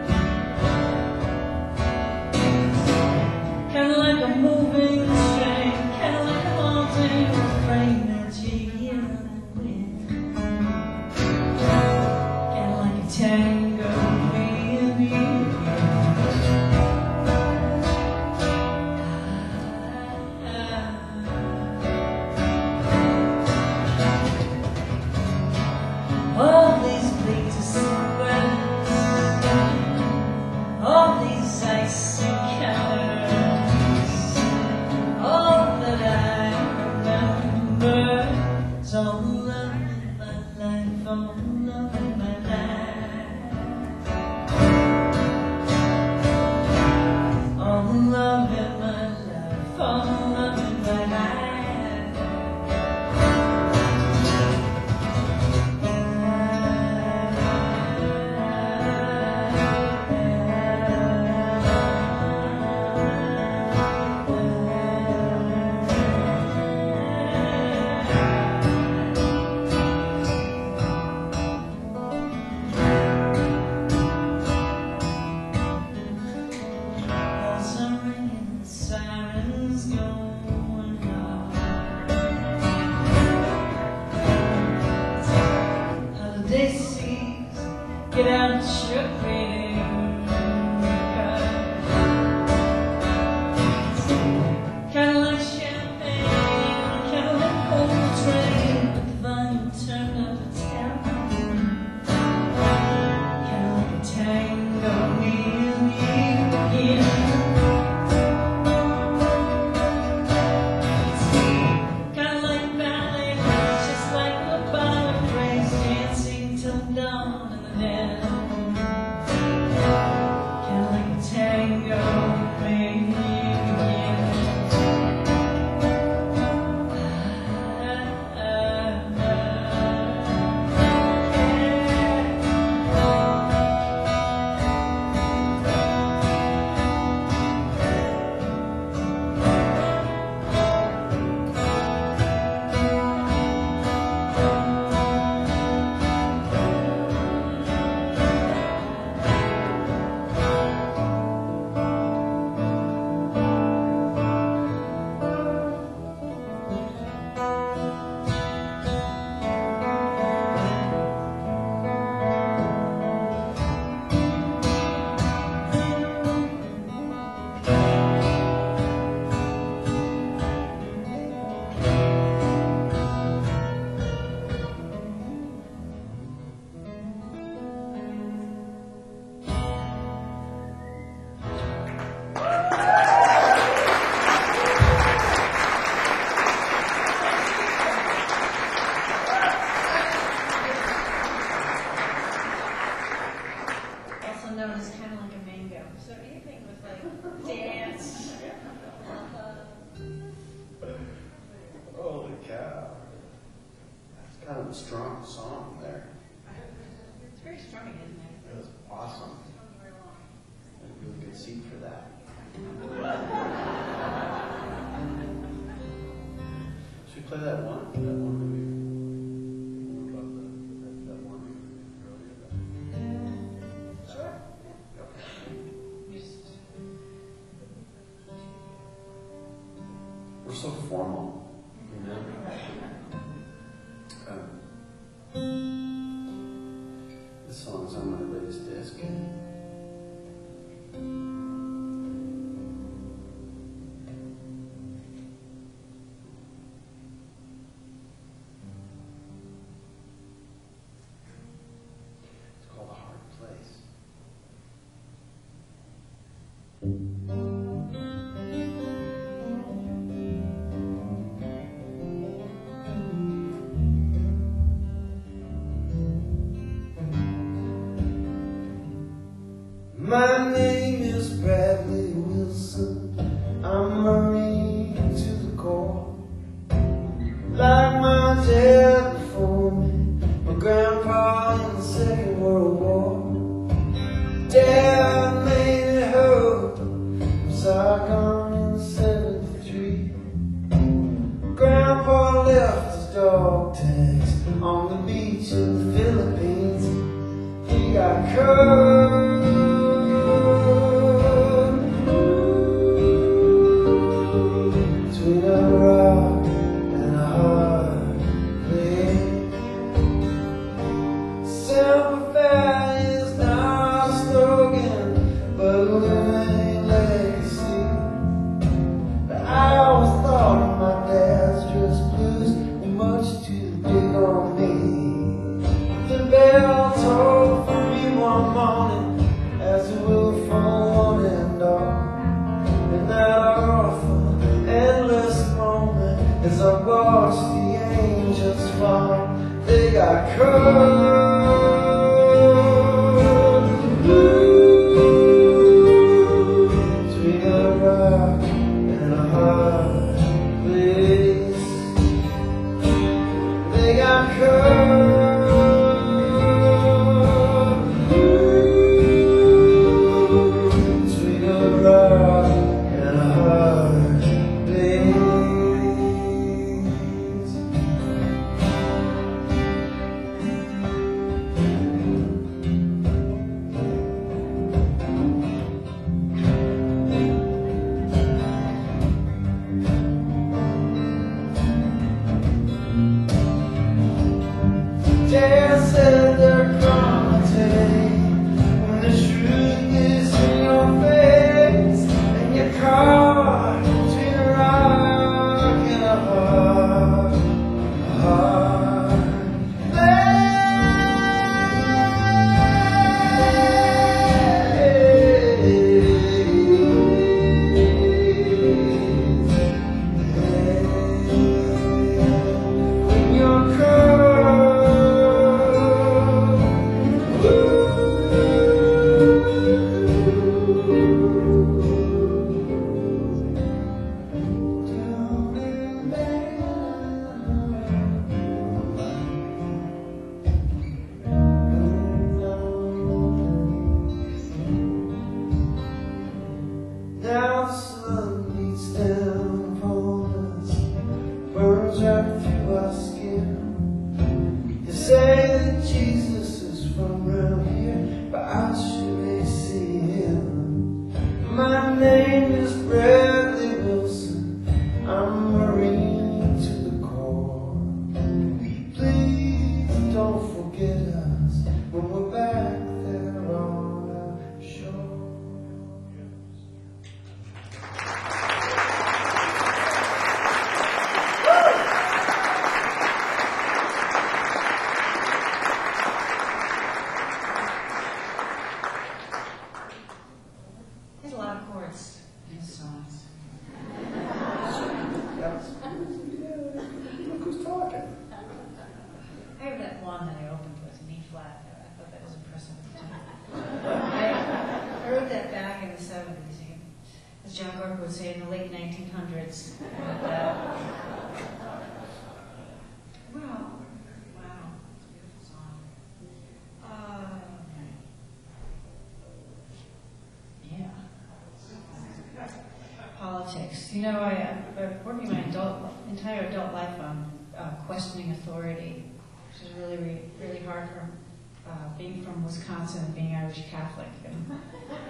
Kinda like a moving train, kinda like a haunting refrain that you hear in the wind. Kinda like a tango with you. All these bleak Decembers, all these icy encounters, all that I remember is all the love in my life, all the love in my life, all the love in my life, all the love in my life. Bells are ringing, sirens going out. Holiday seas, get out your greeting card. Kinda like champagne, kinda like Coltrane, with the violin turned up a town. Kinda like a tango with you, yeah. Kinda like ballet, just like the ballet praise, dancing till dawn in the dead. known as kind of like a mango. So anything with like dance. Holy cow. That's kind of a strong song there. It's very strumming, isn't it? It was awesome. A really good seat for that. Should we play that one? That one movie? About the, that, that one movie earlier? Sure. Okay. Just, We're so formal, you know? Um, this song's on my latest disc. It's called A Hard Place. My name is Bradley Wilson. I'm a Marine to the core. Like my dad before me, my grandpa in the Second World War. Dad made it hurt from Saigon in seventy-three. Grandpa left his dog tags on the beach in the Philippines. He got cut between a rock and a hard place. Sympathy is not a slogan, but a living legacy. But I always thought my dad's just blues were much too big on me. The bell tolled for me one morning, as it will for one and all. And that awful, endless moment, as I watched the angels fall, they got caught between a rock and a hard place. They got caught between a rock and a hard place. the seventies, as John Gorka would say, in the late nineteen hundreds. And, uh, well, wow, it's a beautiful song. Uh, yeah. Politics. You know, I, I've been working my adult, entire adult life on uh, questioning authority, which is really, really, really hard for uh, being from Wisconsin and being Irish Catholic. And,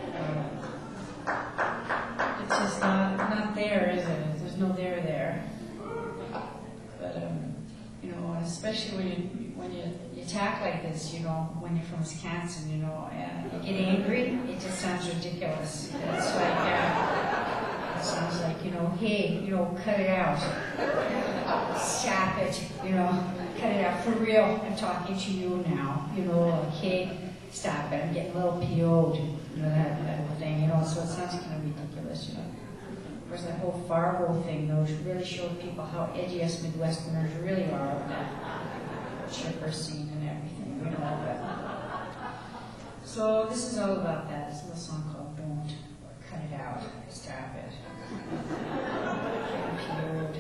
uh, it's just not, not there, is it? There's no there there. But, um, you know, especially when you, when you, you talk like this, you know, when you're from Wisconsin, you know, and you get angry, it just sounds ridiculous. It's like, uh, it sounds like, you know, hey, you know, cut it out. Stop it, you know, cut it out. For real, I'm talking to you now, you know, okay, stop it. I'm getting a little P O'd, you know, that, that whole thing, you know, so it sounds kind of ridiculous, you know. Of course, that whole Fargo thing, though, really showed people how edgy us Midwesterners really are with that chipper scene and everything, you know. But, so this is all about that. It's a little song called Don't, or Cut It Out, Stop It. Getting P O'd.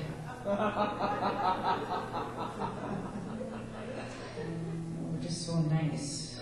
We're just so nice.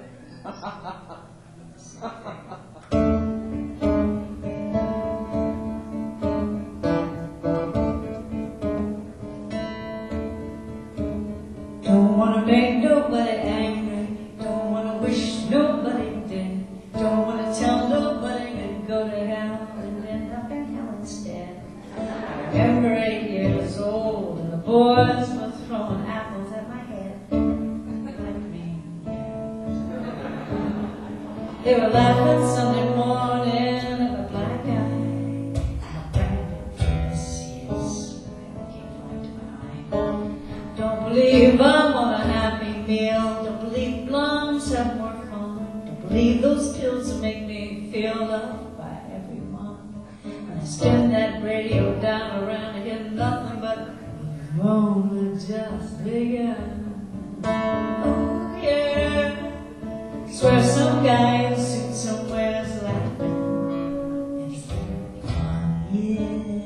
Don't wanna make nobody angry. Don't wanna wish nobody dead. Don't wanna tell nobody to go to hell and end up in hell instead. I remember eight years old and the boys were throwing apples at my head. Like me. They were laughing Sunday morning at the black eye. My branded dress, yes, I can't find mine. Don't believe I'm on a happy meal. Don't believe blondes have more fun. Don't believe those pills that make me feel loved by everyone. And I spin that radio down around to hear nothing but we've only just begun. Oh yeah. Swear some guy in a suit somewhere's laughing. It's fun, yeah.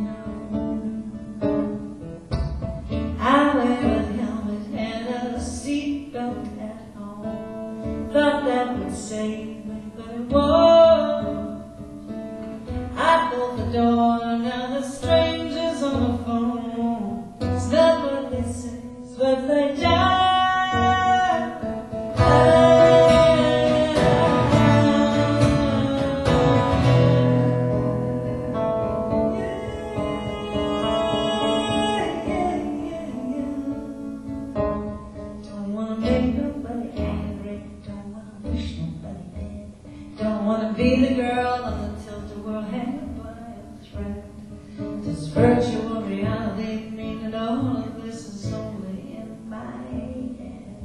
I wear a helmet and a seatbelt at home. Thought that would save me, but it won't. I pulled the door, now the strangers on the phone. It's not what they say, it's what they die. Don't wanna make nobody angry. Don't wanna wish nobody dead. Don't wanna be the girl on the tilt-a-whirl hanging by a thread. Does virtual reality mean that all of this is only in my head?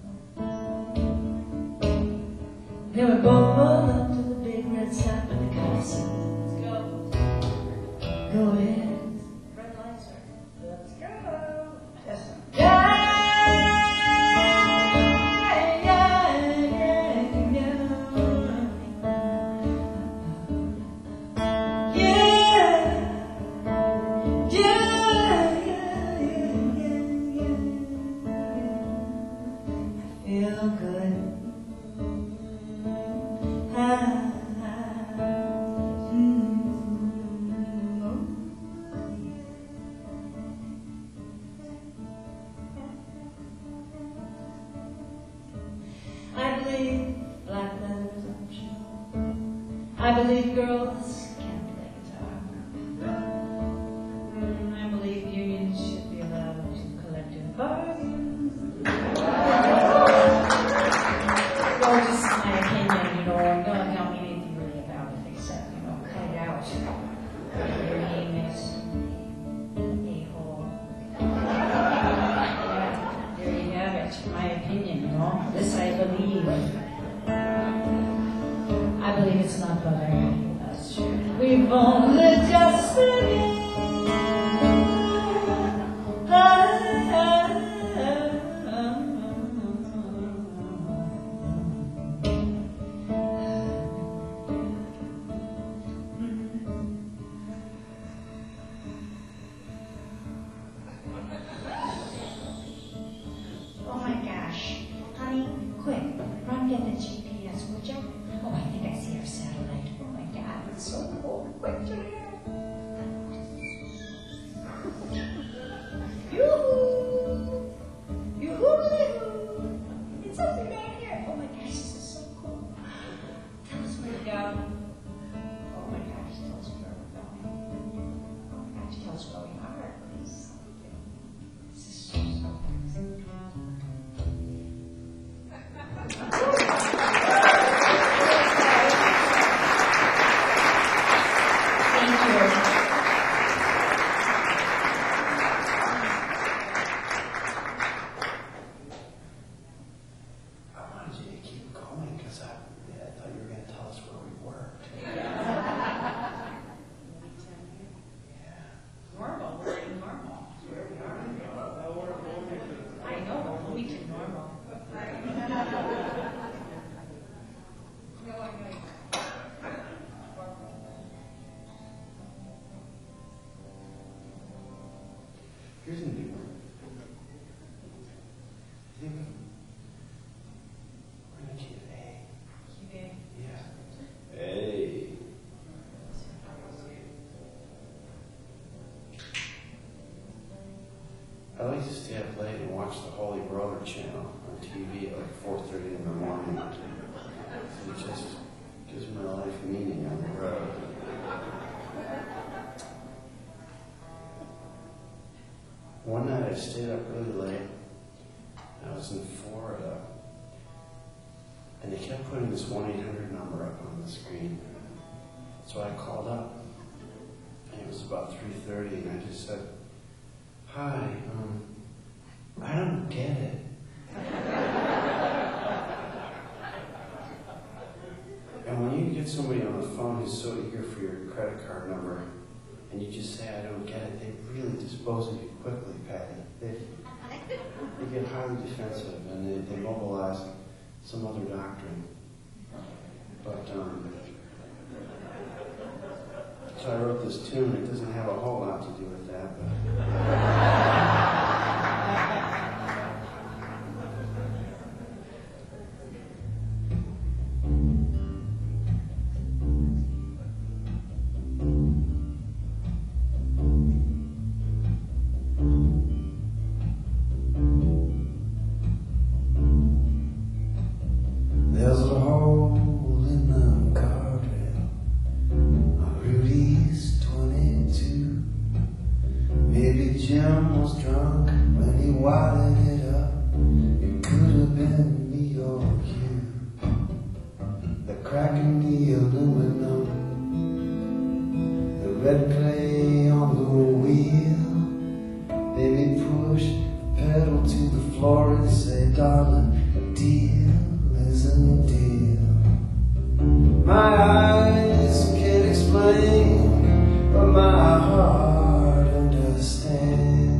Then we both rolled up to the big red sign with the car seat. Let's go. Go ahead. Red lights are. Let's go. Yes, sir. Yeah. Feel good. Ah, ah, mm, oh, yeah. I believe black letters are optional. I believe girls can't play guitar. Mm, I believe unions should be allowed to collective bargain. Well, just my opinion, you know, don't tell me anything really about it except, you know, cut it out. Your name is a-hole. Yeah, there you have it, my opinion, you know. This I believe. I believe it's not butter. That's true. We've only just begun. One night I stayed up really late. I was in Florida. And they kept putting this one eight hundred number up on the screen. So I called up. And it was about three thirty, and I just said, "Hi, um, I don't get it." And when you get somebody on the phone who's so eager for your credit card number, and you just say, "I don't get it," they really dispose of you quickly, Patty. They, they get highly defensive, and they, they mobilize some other doctrine. But, um, so I wrote this tune. It doesn't have a whole lot to do with that, but... There's a hole in the guardrail on Route East twenty-two. Maybe Jim was drunk when he wadded it up. It could have been me or you. The crack in the aluminum, the red clay on the wheel. Baby pushed the pedal to the floor and said, "Darling, a deal isn't a deal." My eyes can't explain, but my heart understands.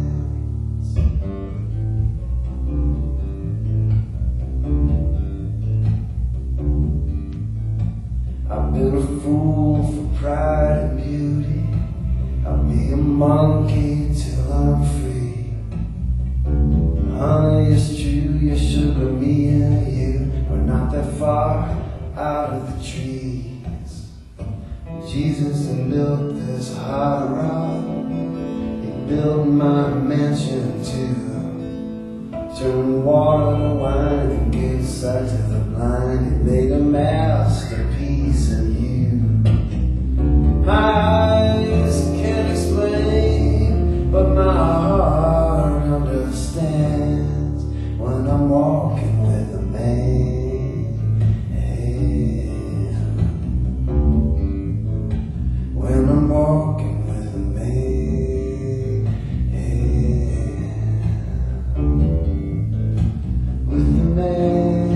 I've been a fool for pride and beauty. I'll be a monkey till I'm free. Honey, it's true, you sugar, me and you, we're not that far out of the trees. Jesus had built this hard rock. He built my mansion too. Turned water to wine and gave sight to the blind. He made a masterpiece in you. My eyes can't explain, but my heart understands when I'm walking with a man. When I'm walking with a man. With a man.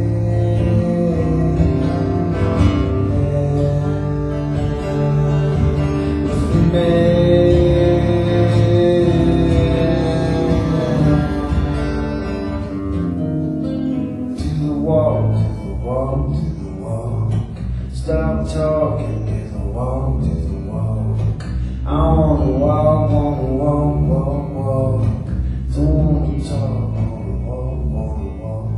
With a man. Walk to the walk, to the walk. Stop talking to the walk, to the walk. I wanna walk, wanna walk, walk, walk. Don't wanna talk, wanna walk, wanna walk.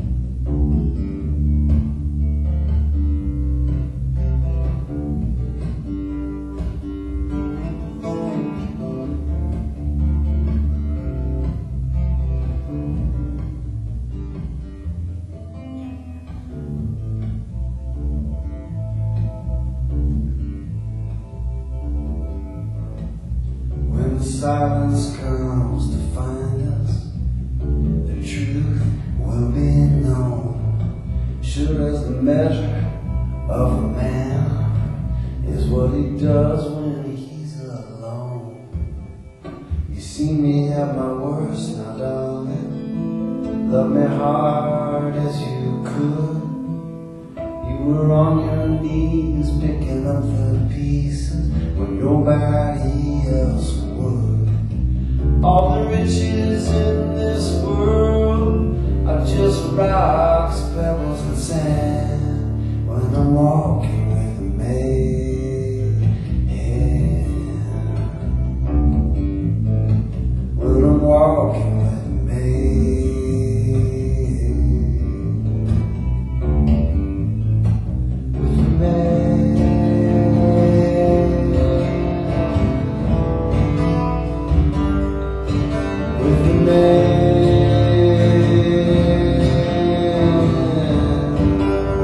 When the silence comes to find us, the truth will be known. Sure as the measure of a man is what he does when he's alone. You see me at my worst now, darling. Love me hard as you could. You were on your knees picking up the pieces when nobody else would. All the riches in this world are just rocks, pebbles, and sand when I'm walking with a man. When I'm walking with a man. Man.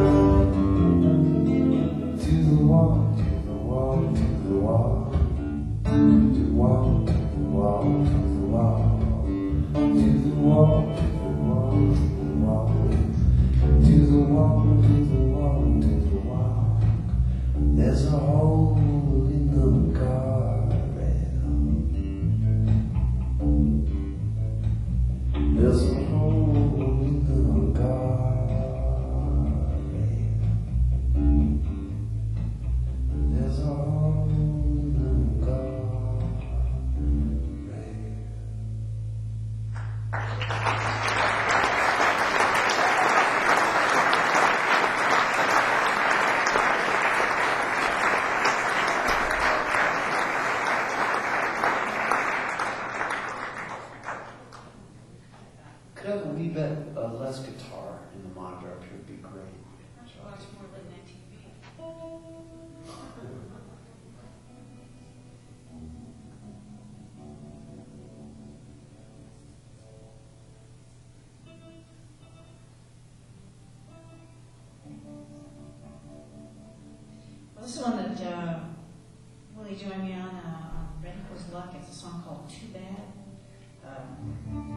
This is one that uh, Willie joined me on uh, on Red Coast Luck. It's a song called Too Bad. Um,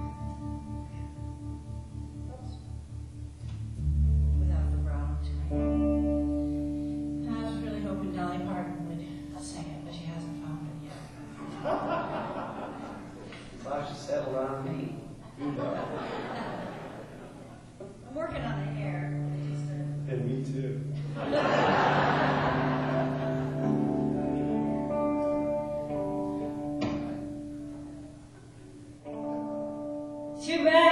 oops. Without the brown tonight. I was really hoping Dolly Parton would sing it, but she hasn't found it yet. Well, she settled on me. You know. I'm working on the hair. And me too. Too bad.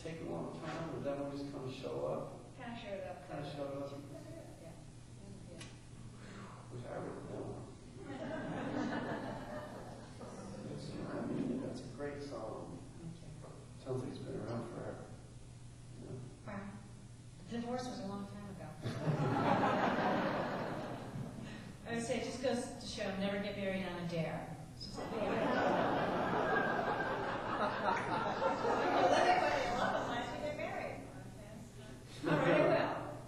take a long time, or that one just kind of show up? Kind of showed up. Kind of showed up. Yeah. Which I really don't. It's, I mean, that's a great song. Sounds like it's been around forever. Yeah. Wow. Divorce was a long time ago. I would say it just goes to show never get married on a dare. It's just a big idea. All right, I will.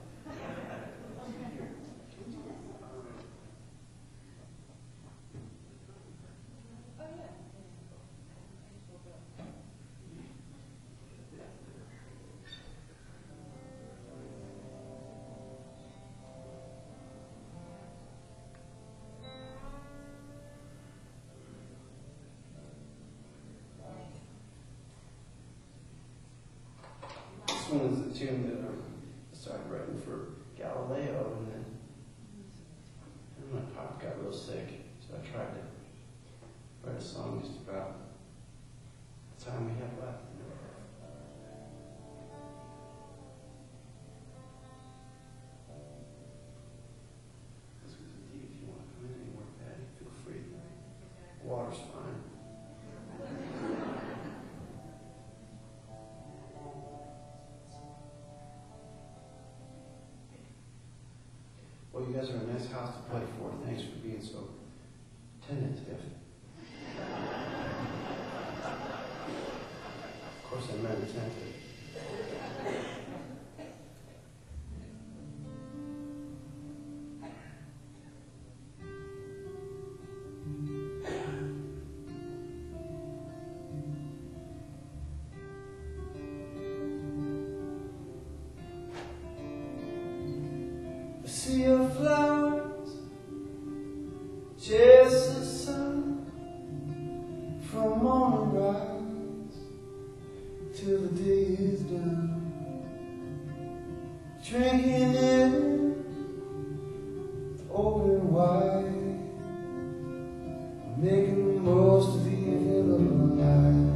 This one is a tune that um, I started writing for Galileo, and then and my pop got real sick, so I tried to write a song just about the time we had left. You know? This was a D. If you want to come in anywhere, Patty, feel free. Water's fine. Well, you guys are a nice house to play for. Thanks for being so tentative. Of course, I meant attentive. A sea of flowers, chase the sun from morning rise till the day is done. Drinking in open wide, making the most of the available life.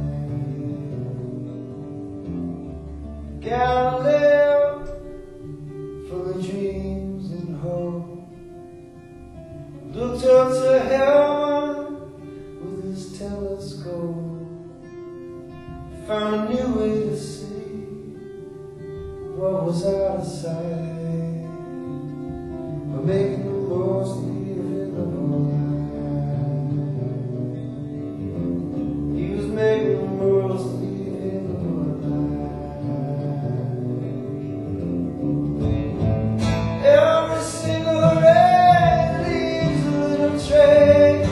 Galileo, full of dreams and hope, looked up to heaven with his telescope, found a new way to see what was out of sight, by making the most of the available life. He was making the most of the available life. Every single ray leaves a little trace.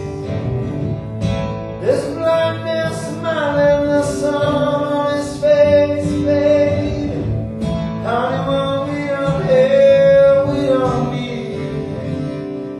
There's a blind man smiling, the sun on his face, baby. Honey, when we don't have, we don't need.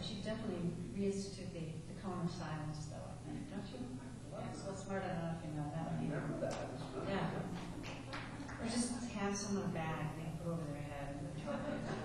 she definitely reinstitute the, the cone of silence, though, I think, don't you? Yeah, so smart, I don't know if you know that. I remember that. It's not- Yeah. Or just have someone a bag they can put over their head and talk.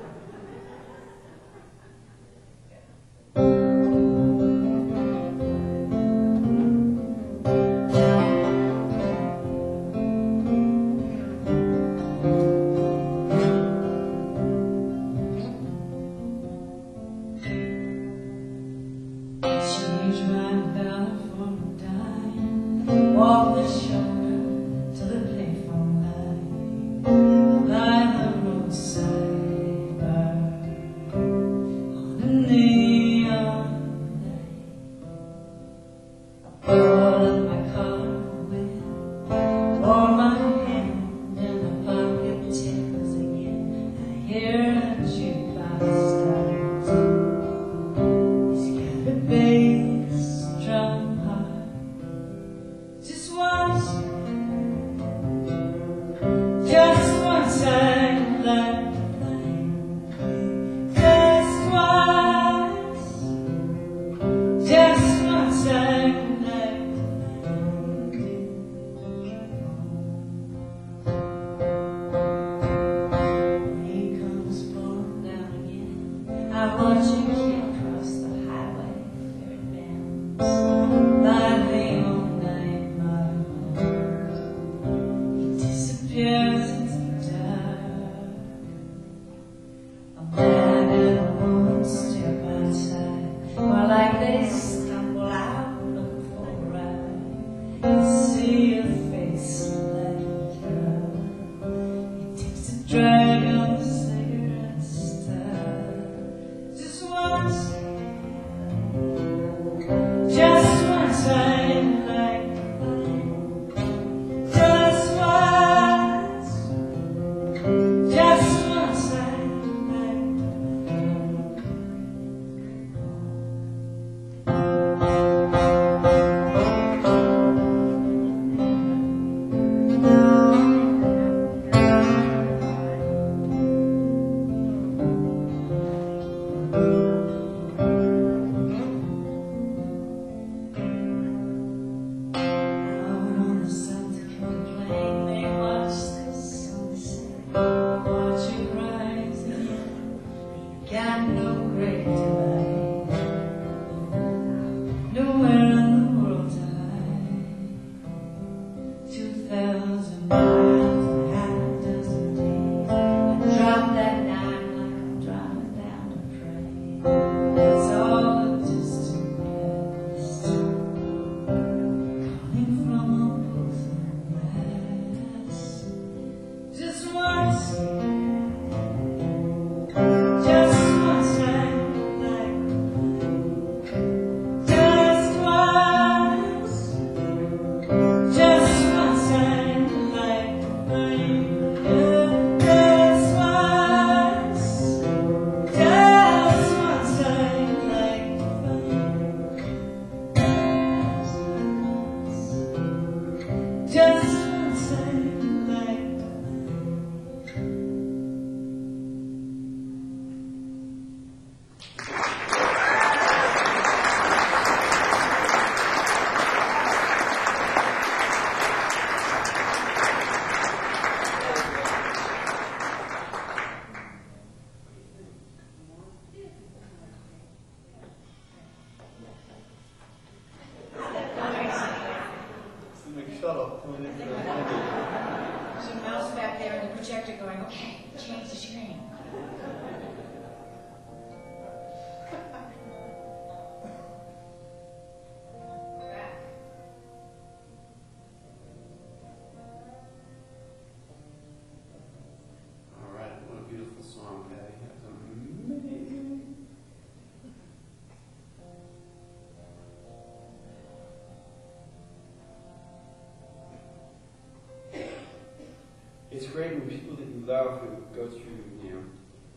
It's great when people that you love who go through, you know,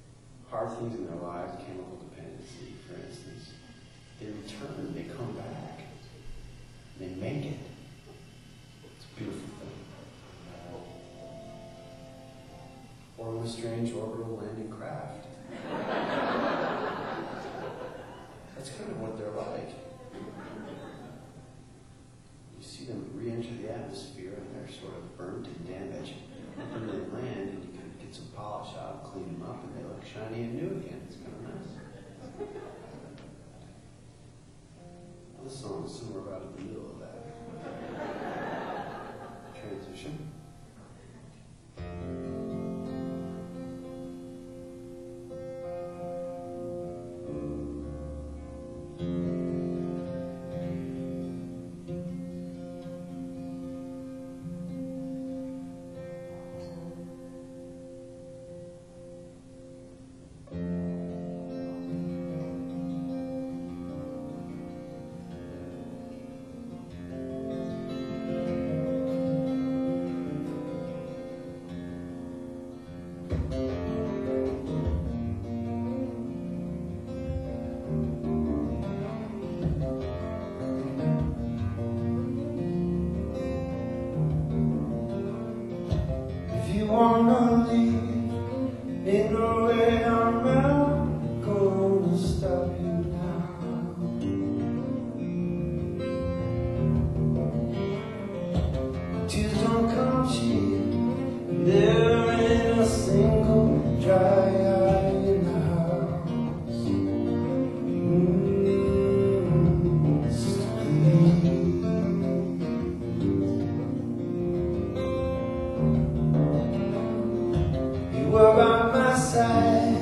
hard things in their lives, chemical dependency, for instance, they return, they come back, they make it. It's a beautiful thing. Or on a strange orbital landing craft. That's kind of what they're like. You see them re-enter the atmosphere and they're sort of burnt and damaged. And then they land and you can get some polish out, clean them up, and they look shiny and new again. It's kind of nice. This song is somewhere about in the middle of that transition. If you wanna leave, ain't no way I'm not gonna stop you now. Tears don't come cheap, there ain't a single dry eye in the house. Mm, sister, please. You were by my side,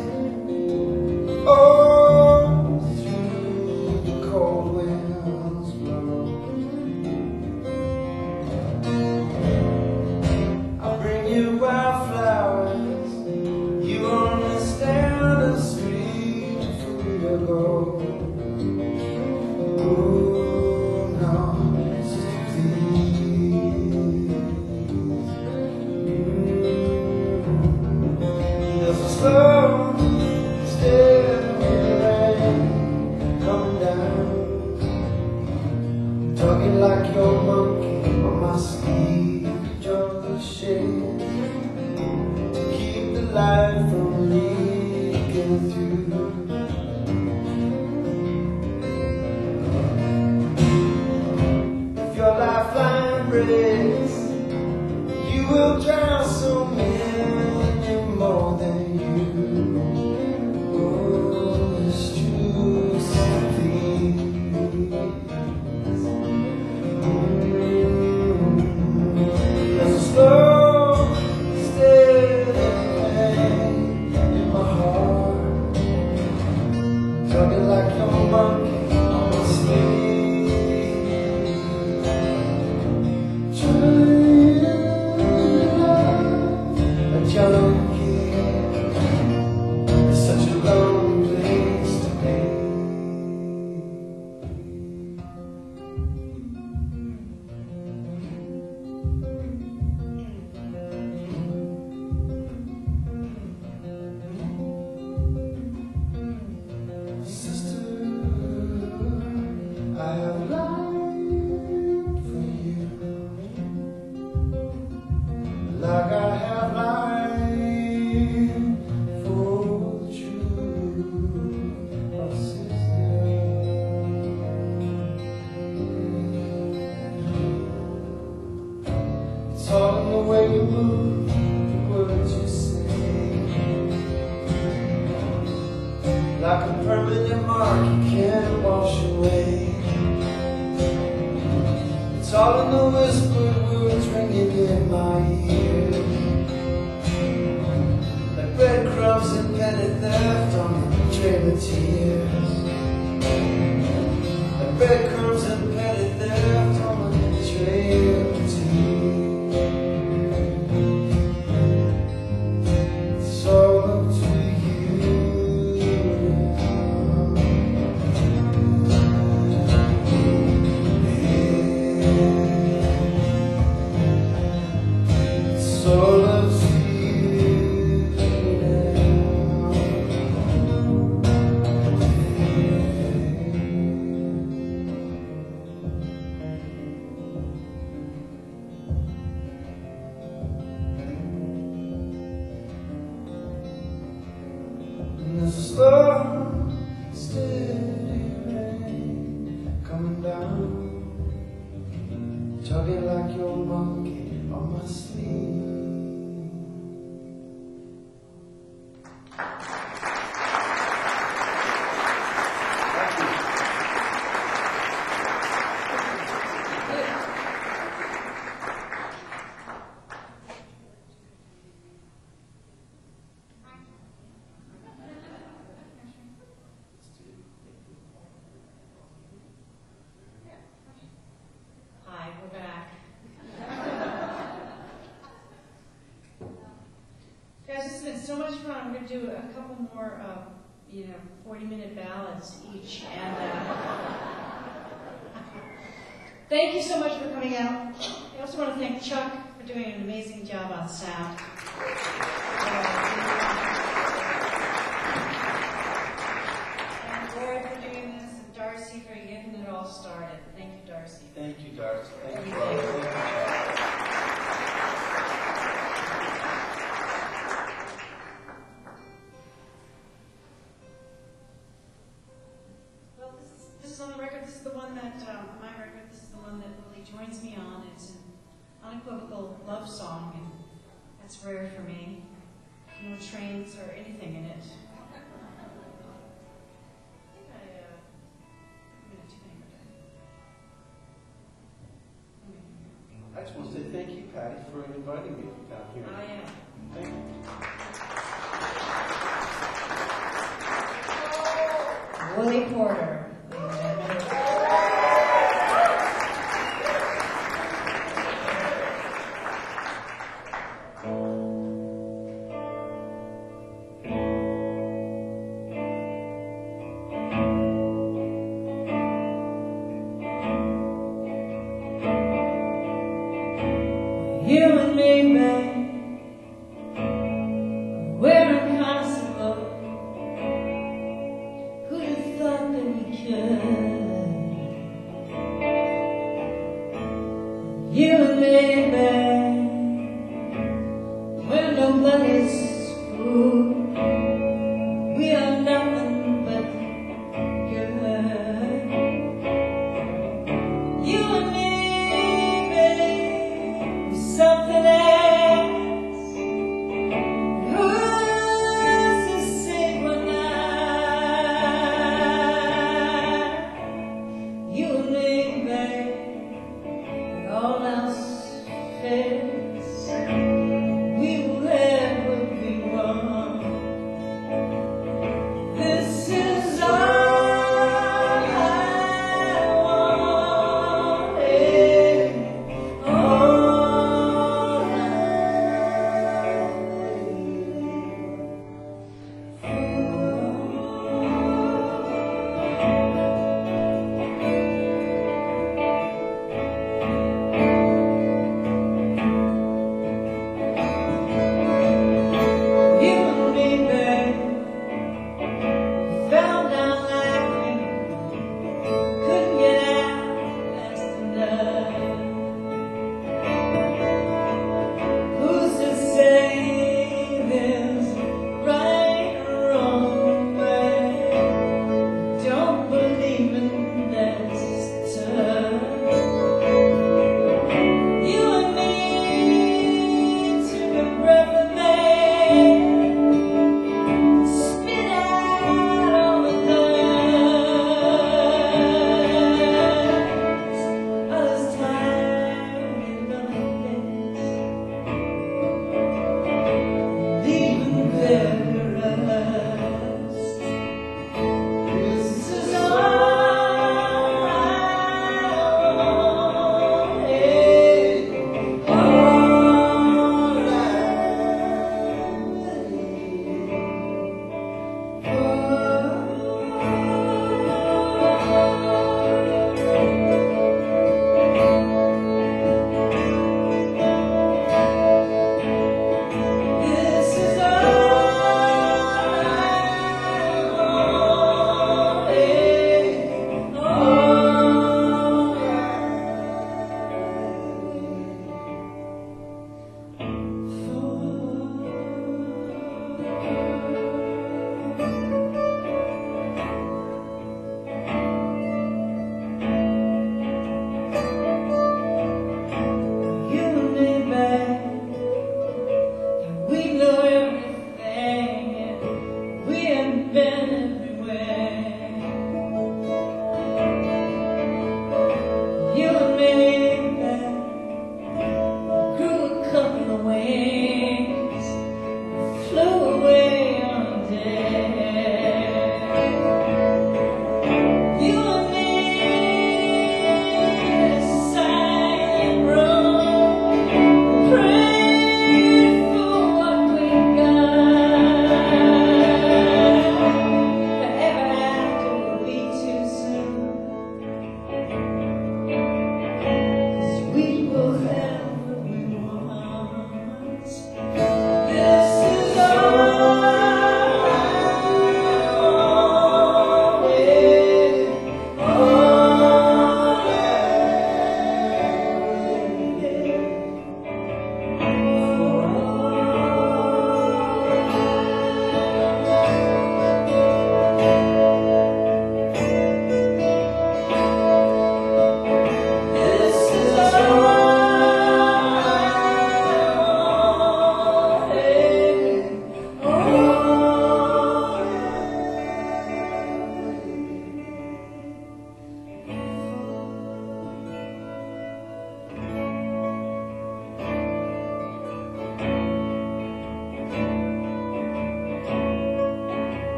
oh, through the cold winds blow. I'll bring you wildflowers, you only stand on the street for me to go. Oh, no, sister, please. There's a slow, steady rain coming down, talking like your monkey on my sleeve, jump the shade to keep the light from leaking through. If your lifeline breaks, you will drown so many more than you. Oh, it's true, so please. There's a slow, steady pain in my heart, talking like your monkey on my sleeve. Trying a jello kid, it's such a lonely place to be. Sister, I have lied for you, like I have lied for the truth of sister. It's all in the way you move, the words you say, like a permanent mark you can't wash away. It's all in the whispered words ringing in my ear, like breadcrumbs and petty theft on a trail of tears. Like breadcrumbs and petty theft on a trail of tears. It's all up to you. It's all up to And there's a slow, steady your monkey on my sleeve. Hi, we're back. Guys, this has been so much fun. I'm going to do a couple more, uh, you know, forty-minute ballads each. And uh, thank you so much for coming out. I also want to thank Chuck for doing an amazing job on sound. And Roy for doing this, and Darcy for getting it all started. Thank you, Darcy. Thank you, Darcy. Thank you, Thank you. brother. Well, this is, this is on the record. This is the one that, um, my record, this is the one that Lily joins me on. It's an unequivocal love song, and that's rare for me. No trains or anything in it. I think I, uh, I'm gonna do anything. I just want to say thank you, Patty, for inviting me down here. I am. Thank you. Willie Porter, ladies and gentlemen. You and me, babe, we're impossible. Who'd have thought that we could? You and me, babe, we're nobody's fool. We are nothing but good. You and me, babe, we're something else. Who's to say we're not? You and me, babe, when all else fails, we will ever be one. This is all I wanted, all you and me, babe, fell down laughing, couldn't get out fast enough. Who's to say there's right or wrong way? Don't believe in that stuff. You and me took a breath of air, spit out all the lies. I was tired and lonely, leaving there at last. This is all I wanted, all This is all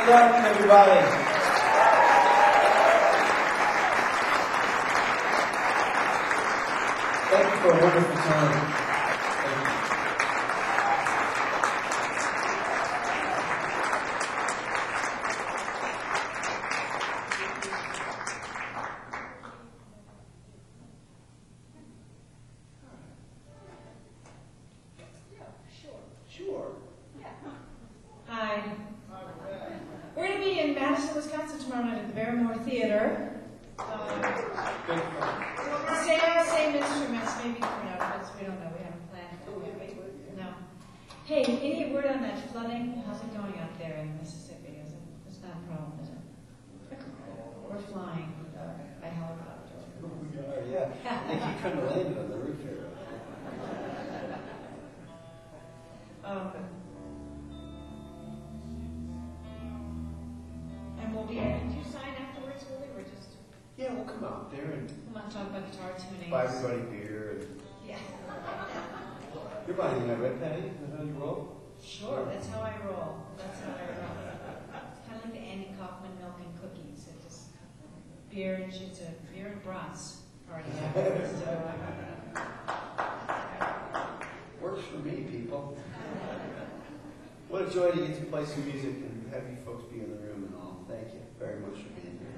luck, everybody. Thank you for a wonderful time. Thank you. Sure. Hi. We're going to be in Madison, Wisconsin tomorrow night at the Barrymore Theater. Um, Good fun. same, same instruments, maybe different outfits. We don't know. We haven't planned it. No. Hey, any word on that flooding? How's it going out there in Mississippi? Is it, it's not a problem, is it? We're flying uh, by helicopter. We are, yeah. I think you couldn't have landed on the roof here. Oh, good. And we'll be, did you sign afterwards, Willie? We're just, Yeah, we'll come out there and we'll not talk about guitar tuning. buy everybody beer. And Yeah. you're buying that, right, Patty? Is that how you roll? Sure, that's how I roll. That's how I roll. It's kind of like the Andy Kaufman milk and cookies. It just beer and it's a beer and brats party. So, Works for me, people. What a joy to get to play some music and have you folks be in the room and all. Thank you very much for being here.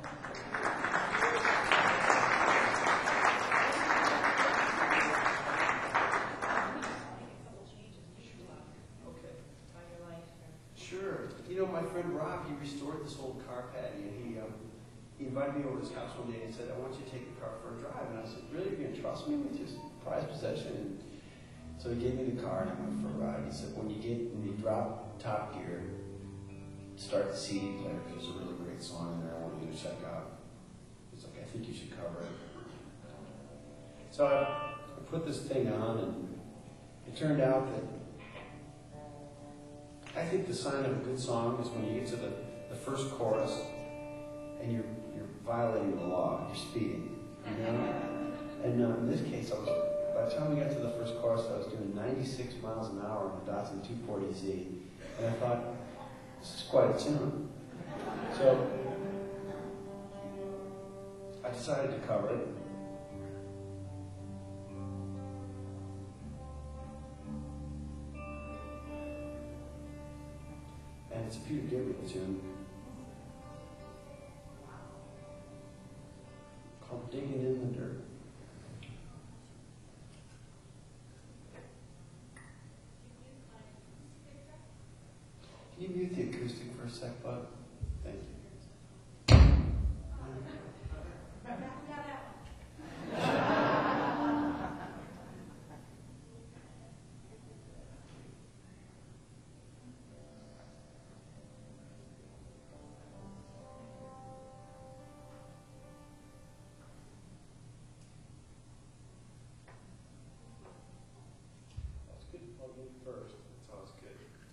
Okay. by your life. Sure. You know, my friend Rob, he restored this old car, Patty, and he um, he invited me over to his house one day and said, I want you to take the car for a drive. And I said, really, you're going to trust me with your prized possession? And so he gave me the car and I went for a ride. He said, when you get, when you drop top gear, start the C D player because there's a really great song in there I want you to check out. He's like, I think you should cover it. So I, I put this thing on and it turned out that I think the sign of a good song is when you get to the, the first chorus and you're you're violating the law, you're speeding, you know? And uh, in this case, I was, by the time we got to the first chorus, I was doing ninety-six miles an hour on the Datsun two forty Z. And I thought, this is quite a tune. So I decided to cover it. And it's a Peter Gabriel tune called Digging in the Dirt. Can you mute the acoustic for a sec, bud? Thank you. That's good. I'll mute first. That's always good.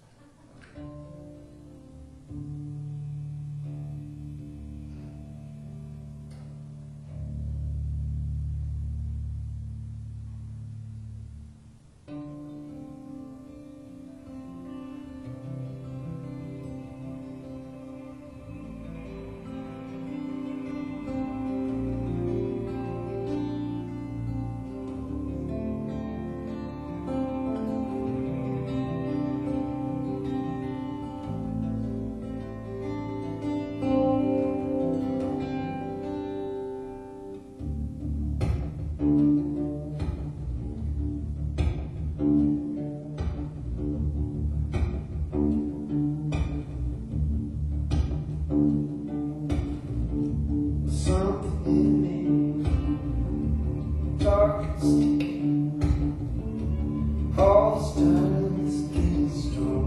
Something in me, dark and sticky, all this time it's getting strong.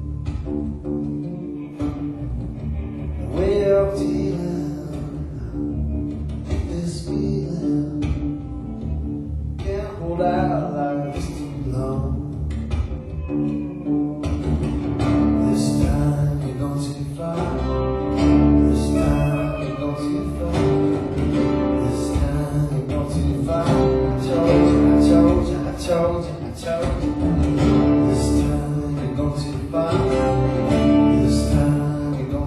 The way of dealing this feeling can't hold out like this too long. This time you're going too far. This time you're going too far. This time you're going too far. I told you, I told you, I told you, I told you. This time you're going too far. This time you're going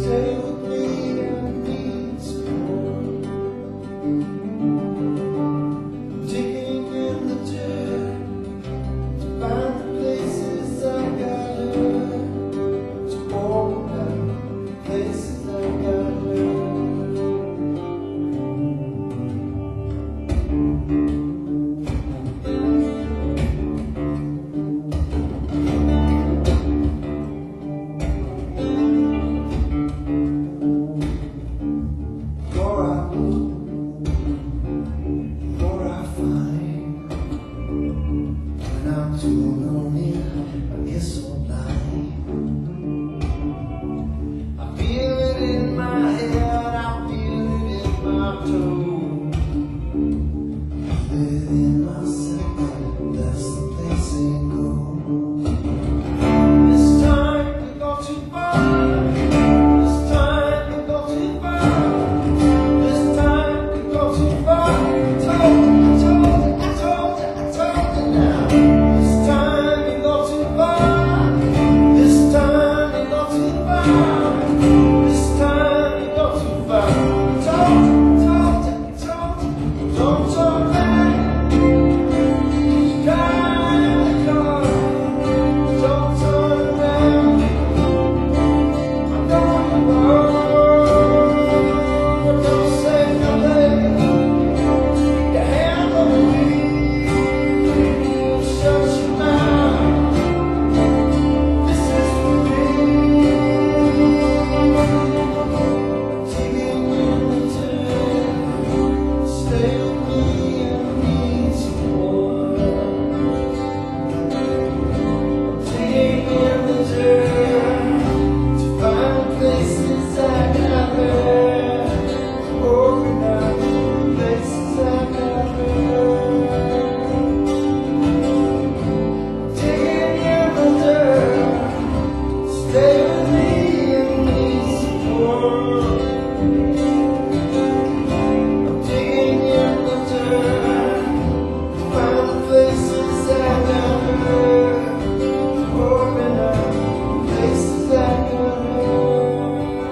Stay with me, I need support. Digging in the dirt to find the places I got hurt. To open up places I got hurt. More I look, more I find. When I'm too lonely, I get so blind. I feel it in my head, I feel it in my toes. Within myself, that's the place I go. This time we go too far. This time we go too far. This time we go too far. I told you, I told you, I told you, I told you now. This time we go too far. This time we go too far. This time we go too far. I told you, I told you, I told you. Don't turn back. Drive the car. Don't turn around. I know you are. Don't say nothing. Your hand on the wheel. Shut your mouth. This is for me. Digging in the dirt. Stay with me, I need support. Digging in the dirt to find places I got hurt. Open up places I got hurt. Digging in the dirt, stay with me, I need support. I'm digging in the dirt, find places I got hurt. Open up places I got hurt.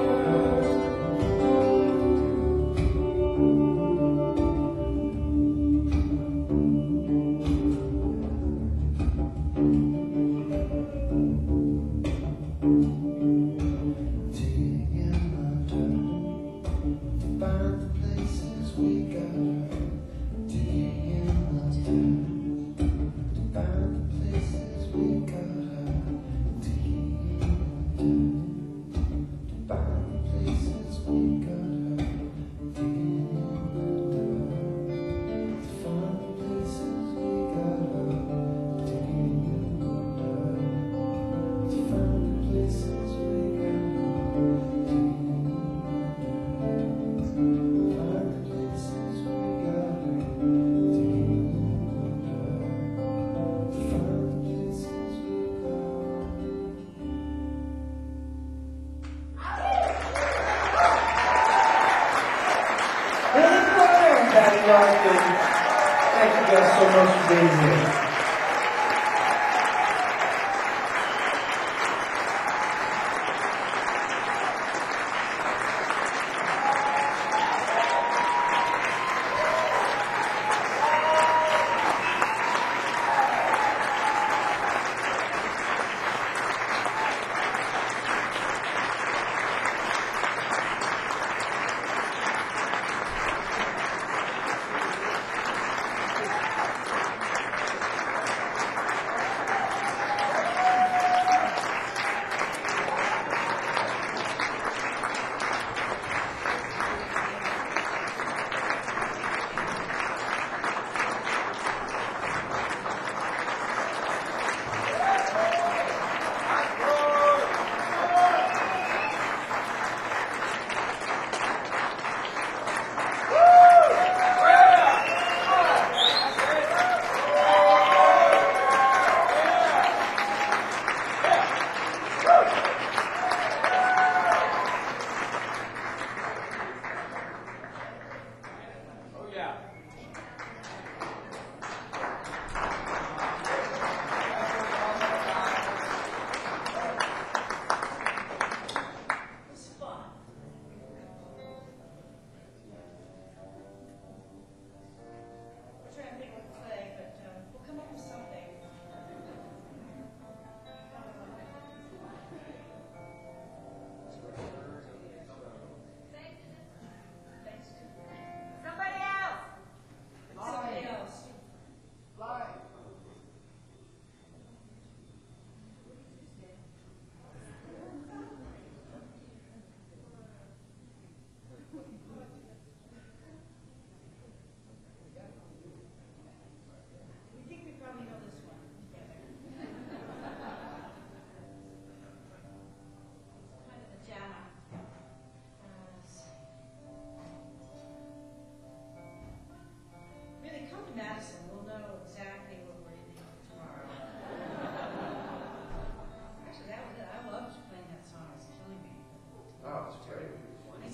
Digging in the dirt to find the places we got hurt. Digging in the dirt to find the places we got hurt. Digging in the dirt to find the places we got hurt. Digging in the dirt to find the places we got hurt. Digging in the dirt to find the places we got hurt. Digging in the dirt to find the places we got hurt. Digging in the dirt to find the places we got hurt. Billy Porter and Patty Larkin. Thank you guys so much for being here.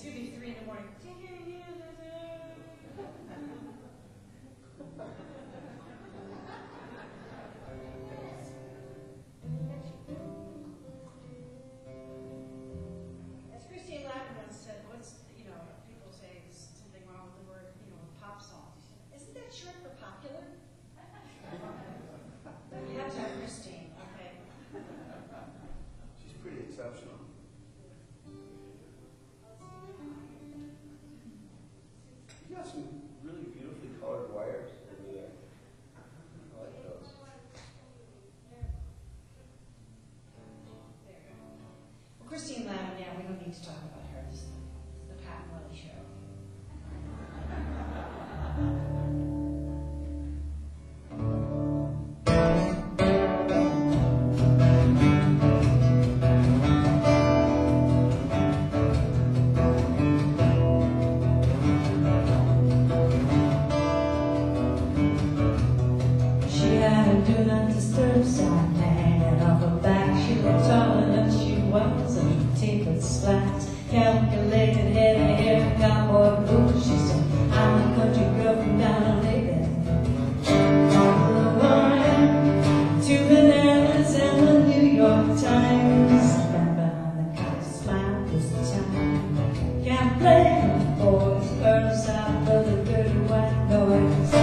It's usually three in the morning. As Christine Lavin once said, what's, you know, people say there's something wrong with the word, you know, pop song. Isn't that short for popular? You have to have Christine, okay? She's pretty exceptional. You got some really beautifully colored wires over there. I like those. Well, Christine Lavin, yeah, we don't need to talk about her. This is the Pat and Willie show. She had a do not disturb sign hanging off her back. She looked taller than she was, and her teeth were slats. Calculated head of hair, cowboy boots. She said, I'm a country girl from down on Lake. Two bananas and the New York Times. Right behind the counter, smile this time. Can't blame the boys, girls south of the dirty white noise.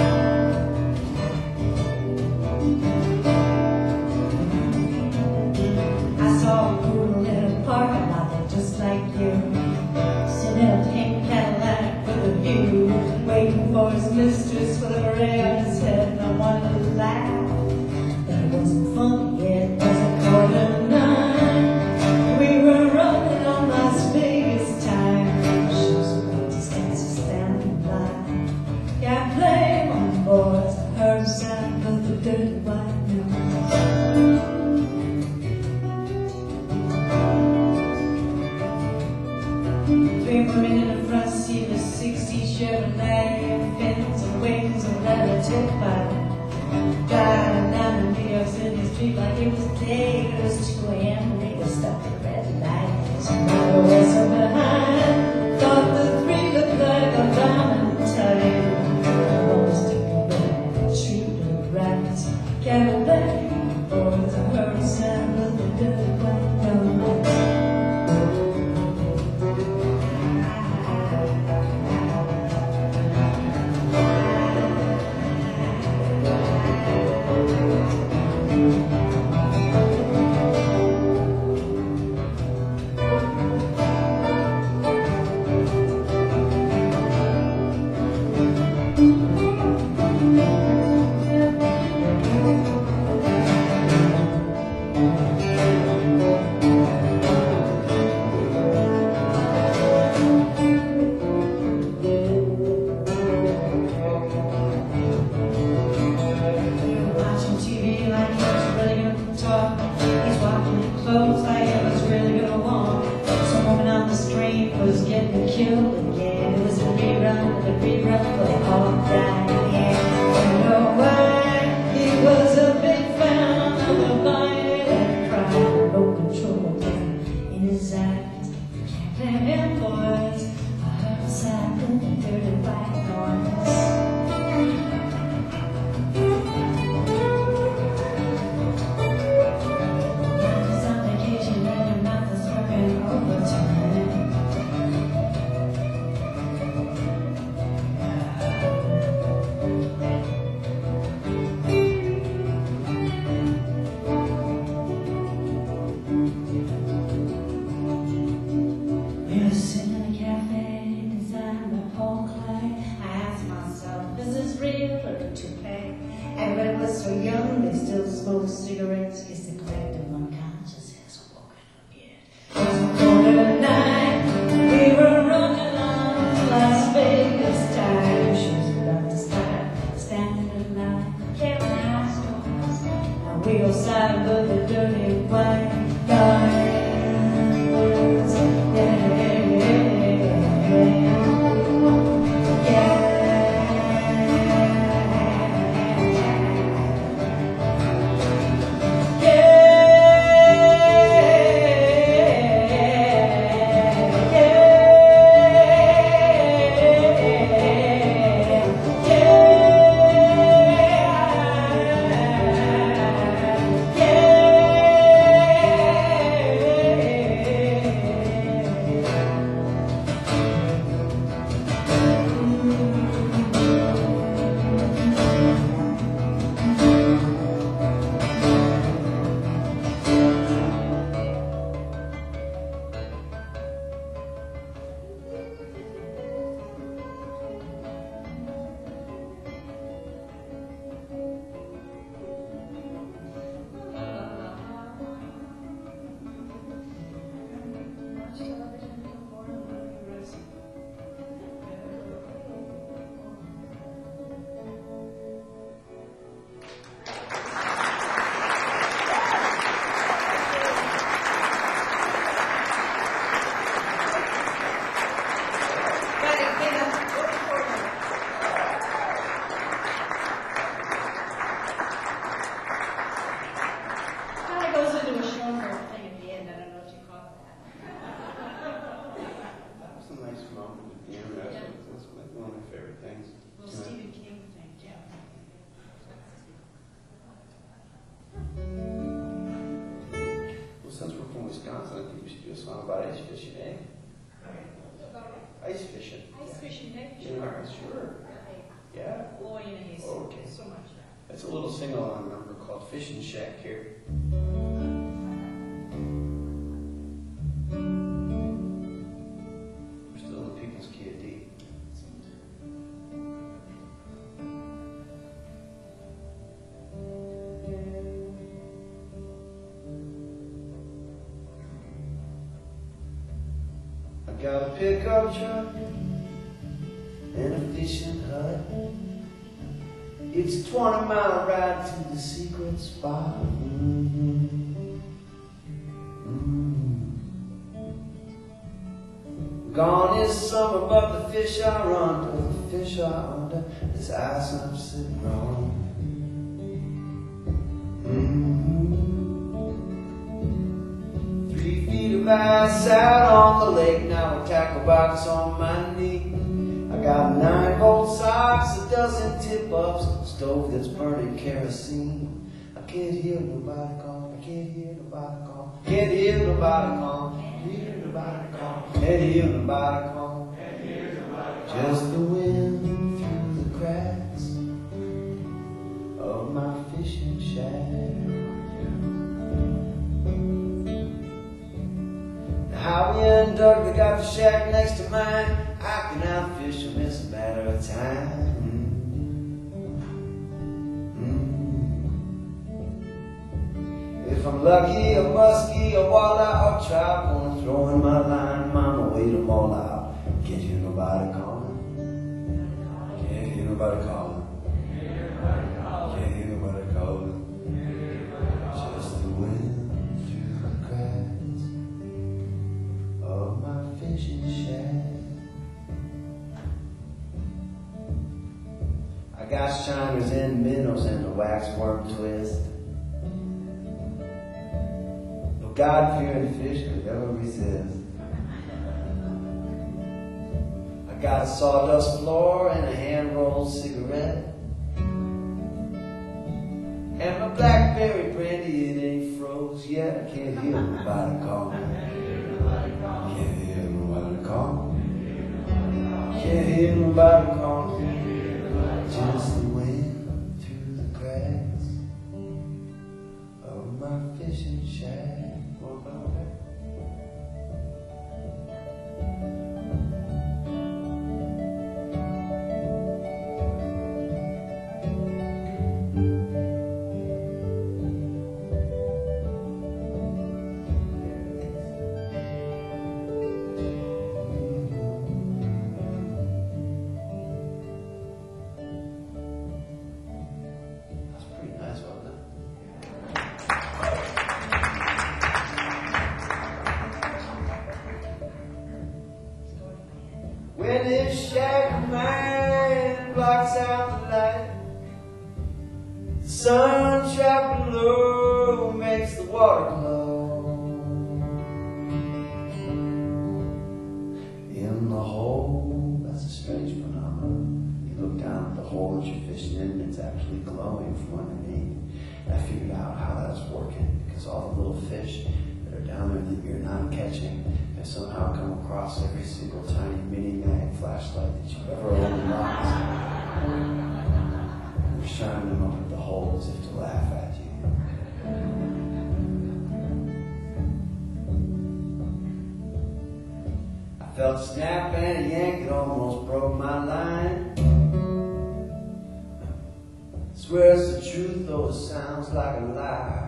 I saw a poodle in a parking lot just like you, sitting in a pink Cadillac with a view, waiting for his mistress with a beret on his head, and I wanted to laugh. But it wasn't funny yet, it was a quarter to nine. We were running on Las Vegas time. She was about to stand, so stand in line. Can't blame on the boys, I heard the sound of the dirty white noise. Three women in the front seat of a sixties Chevrolet, fins and wings and leather tip pipe. Driving down the New York City street like it was day. It was two a m and they were stuck at red light. Somebody was so behind, thought the three looked like a diamond time. Almost took me back, treated her right. Can't blame the boys, I heard the sound of the dirty white noise. Watching T V like he was really gonna talk. He's walking in clothes like he was really gonna walk. Some woman on the street was getting killed again. It was a rerun, a rerun, but they all died again. You know why? He was a big fan of the violent and pride. No control in his eyes. Can't blame him, boys. I heard the sound of the dirty white noise. He's on vacation and your mouth is working overtime. We were sitting in a cafe designed by Paul Klee. I asked myself, is this real or a toupee? Everybody was so young, they still smoked cigarettes. Guess the collective unconscious hasn't woken up yet. It was a quarter to nine. We were running on Las Vegas time. She was about to start standing in line. Can't last us. Now we go side of the dirty white noise. Yeah, yeah, yeah. Yeah. Mountain at the end. That's, Yeah. that's one of my favorite things. Little Yeah. Stephen King thing, yeah. Well, since we're from Wisconsin, I think we should do a song about ice fishing, eh? Ice fishing. Ice fishing, day Yeah, fishing. sure. Yeah. Boy in a haystack. Okay. So much. It's a little sing-along number called Fishing Shack here. We're still in the People's Key of D. I got a pickup truck and a fishing hut. It's a twenty mile ride to the secret spot. Mm-hmm. Mm-hmm. Gone is summer, but the fish are under, the fish are under this ice I'm sitting on. Mm-hmm. Three feet of ice out on the lake, now a tackle box on my knee. I got nine volt socks, a dozen tip-ups, a stove that's burning kerosene. I can't hear nobody call, I can't hear nobody call, can't hear nobody call, can't hear nobody call, can't hear nobody call. Just the wind through the cracks of my fishing shack. Howie and Doug, they got the shack next to mine. I can outfish them, it's a matter of time. Mm-hmm. If I'm lucky, a muskie, a walleye, or trout, gonna throw in my line, mama, wait them all out. Can't hear nobody calling. Can't hear nobody calling. Can't hear nobody calling. Just the wind through the cracks of my fishing shack. I got shiners and minnows and a waxworm twist. No God-fearing fish could ever resist. I got a sawdust floor and a hand-rolled cigarette. And my blackberry brandy, it ain't froze yet. I can't hear nobody calling. Can't hear nobody calling. Can't hear nobody calling. Just the wind through the cracks of my fishing shack. What about that? When this shack of mine blocks out the light, the sun trapped below makes the water glow. In the hole, that's a strange phenomenon. You look down at the hole that you're fishing in, and it's actually glowing from underneath. And I figured out how that's working, because all the little fish that are down there that you're not catching have somehow come across every single tiny mini mag flashlight that you've ever owned in life. They're shining them up at the hole as if to laugh at you. I felt a snap and a yank that almost broke my line. Swear it's the truth, though it sounds like a lie.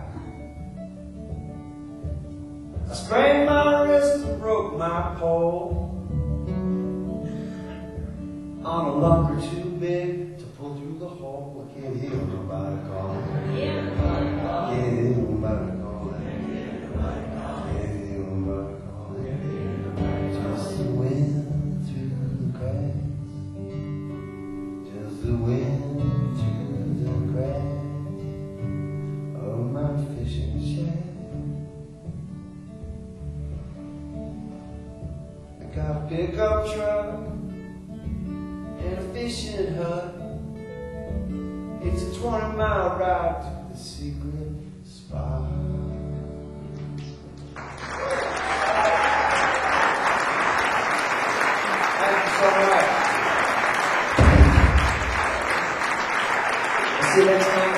I sprained my wrist and broke my pole on a lumber too big to pull through the hole. I can't hear nobody calling. Yeah. Can't hear nobody calling. Can't hear nobody calling. Just the wind through the cracks. Just the wind through the cracks of my fishing shack. Got a pickup dump truck and a fishing hut. It's a twenty mile ride to the secret spot. Thank you so much. See you next time.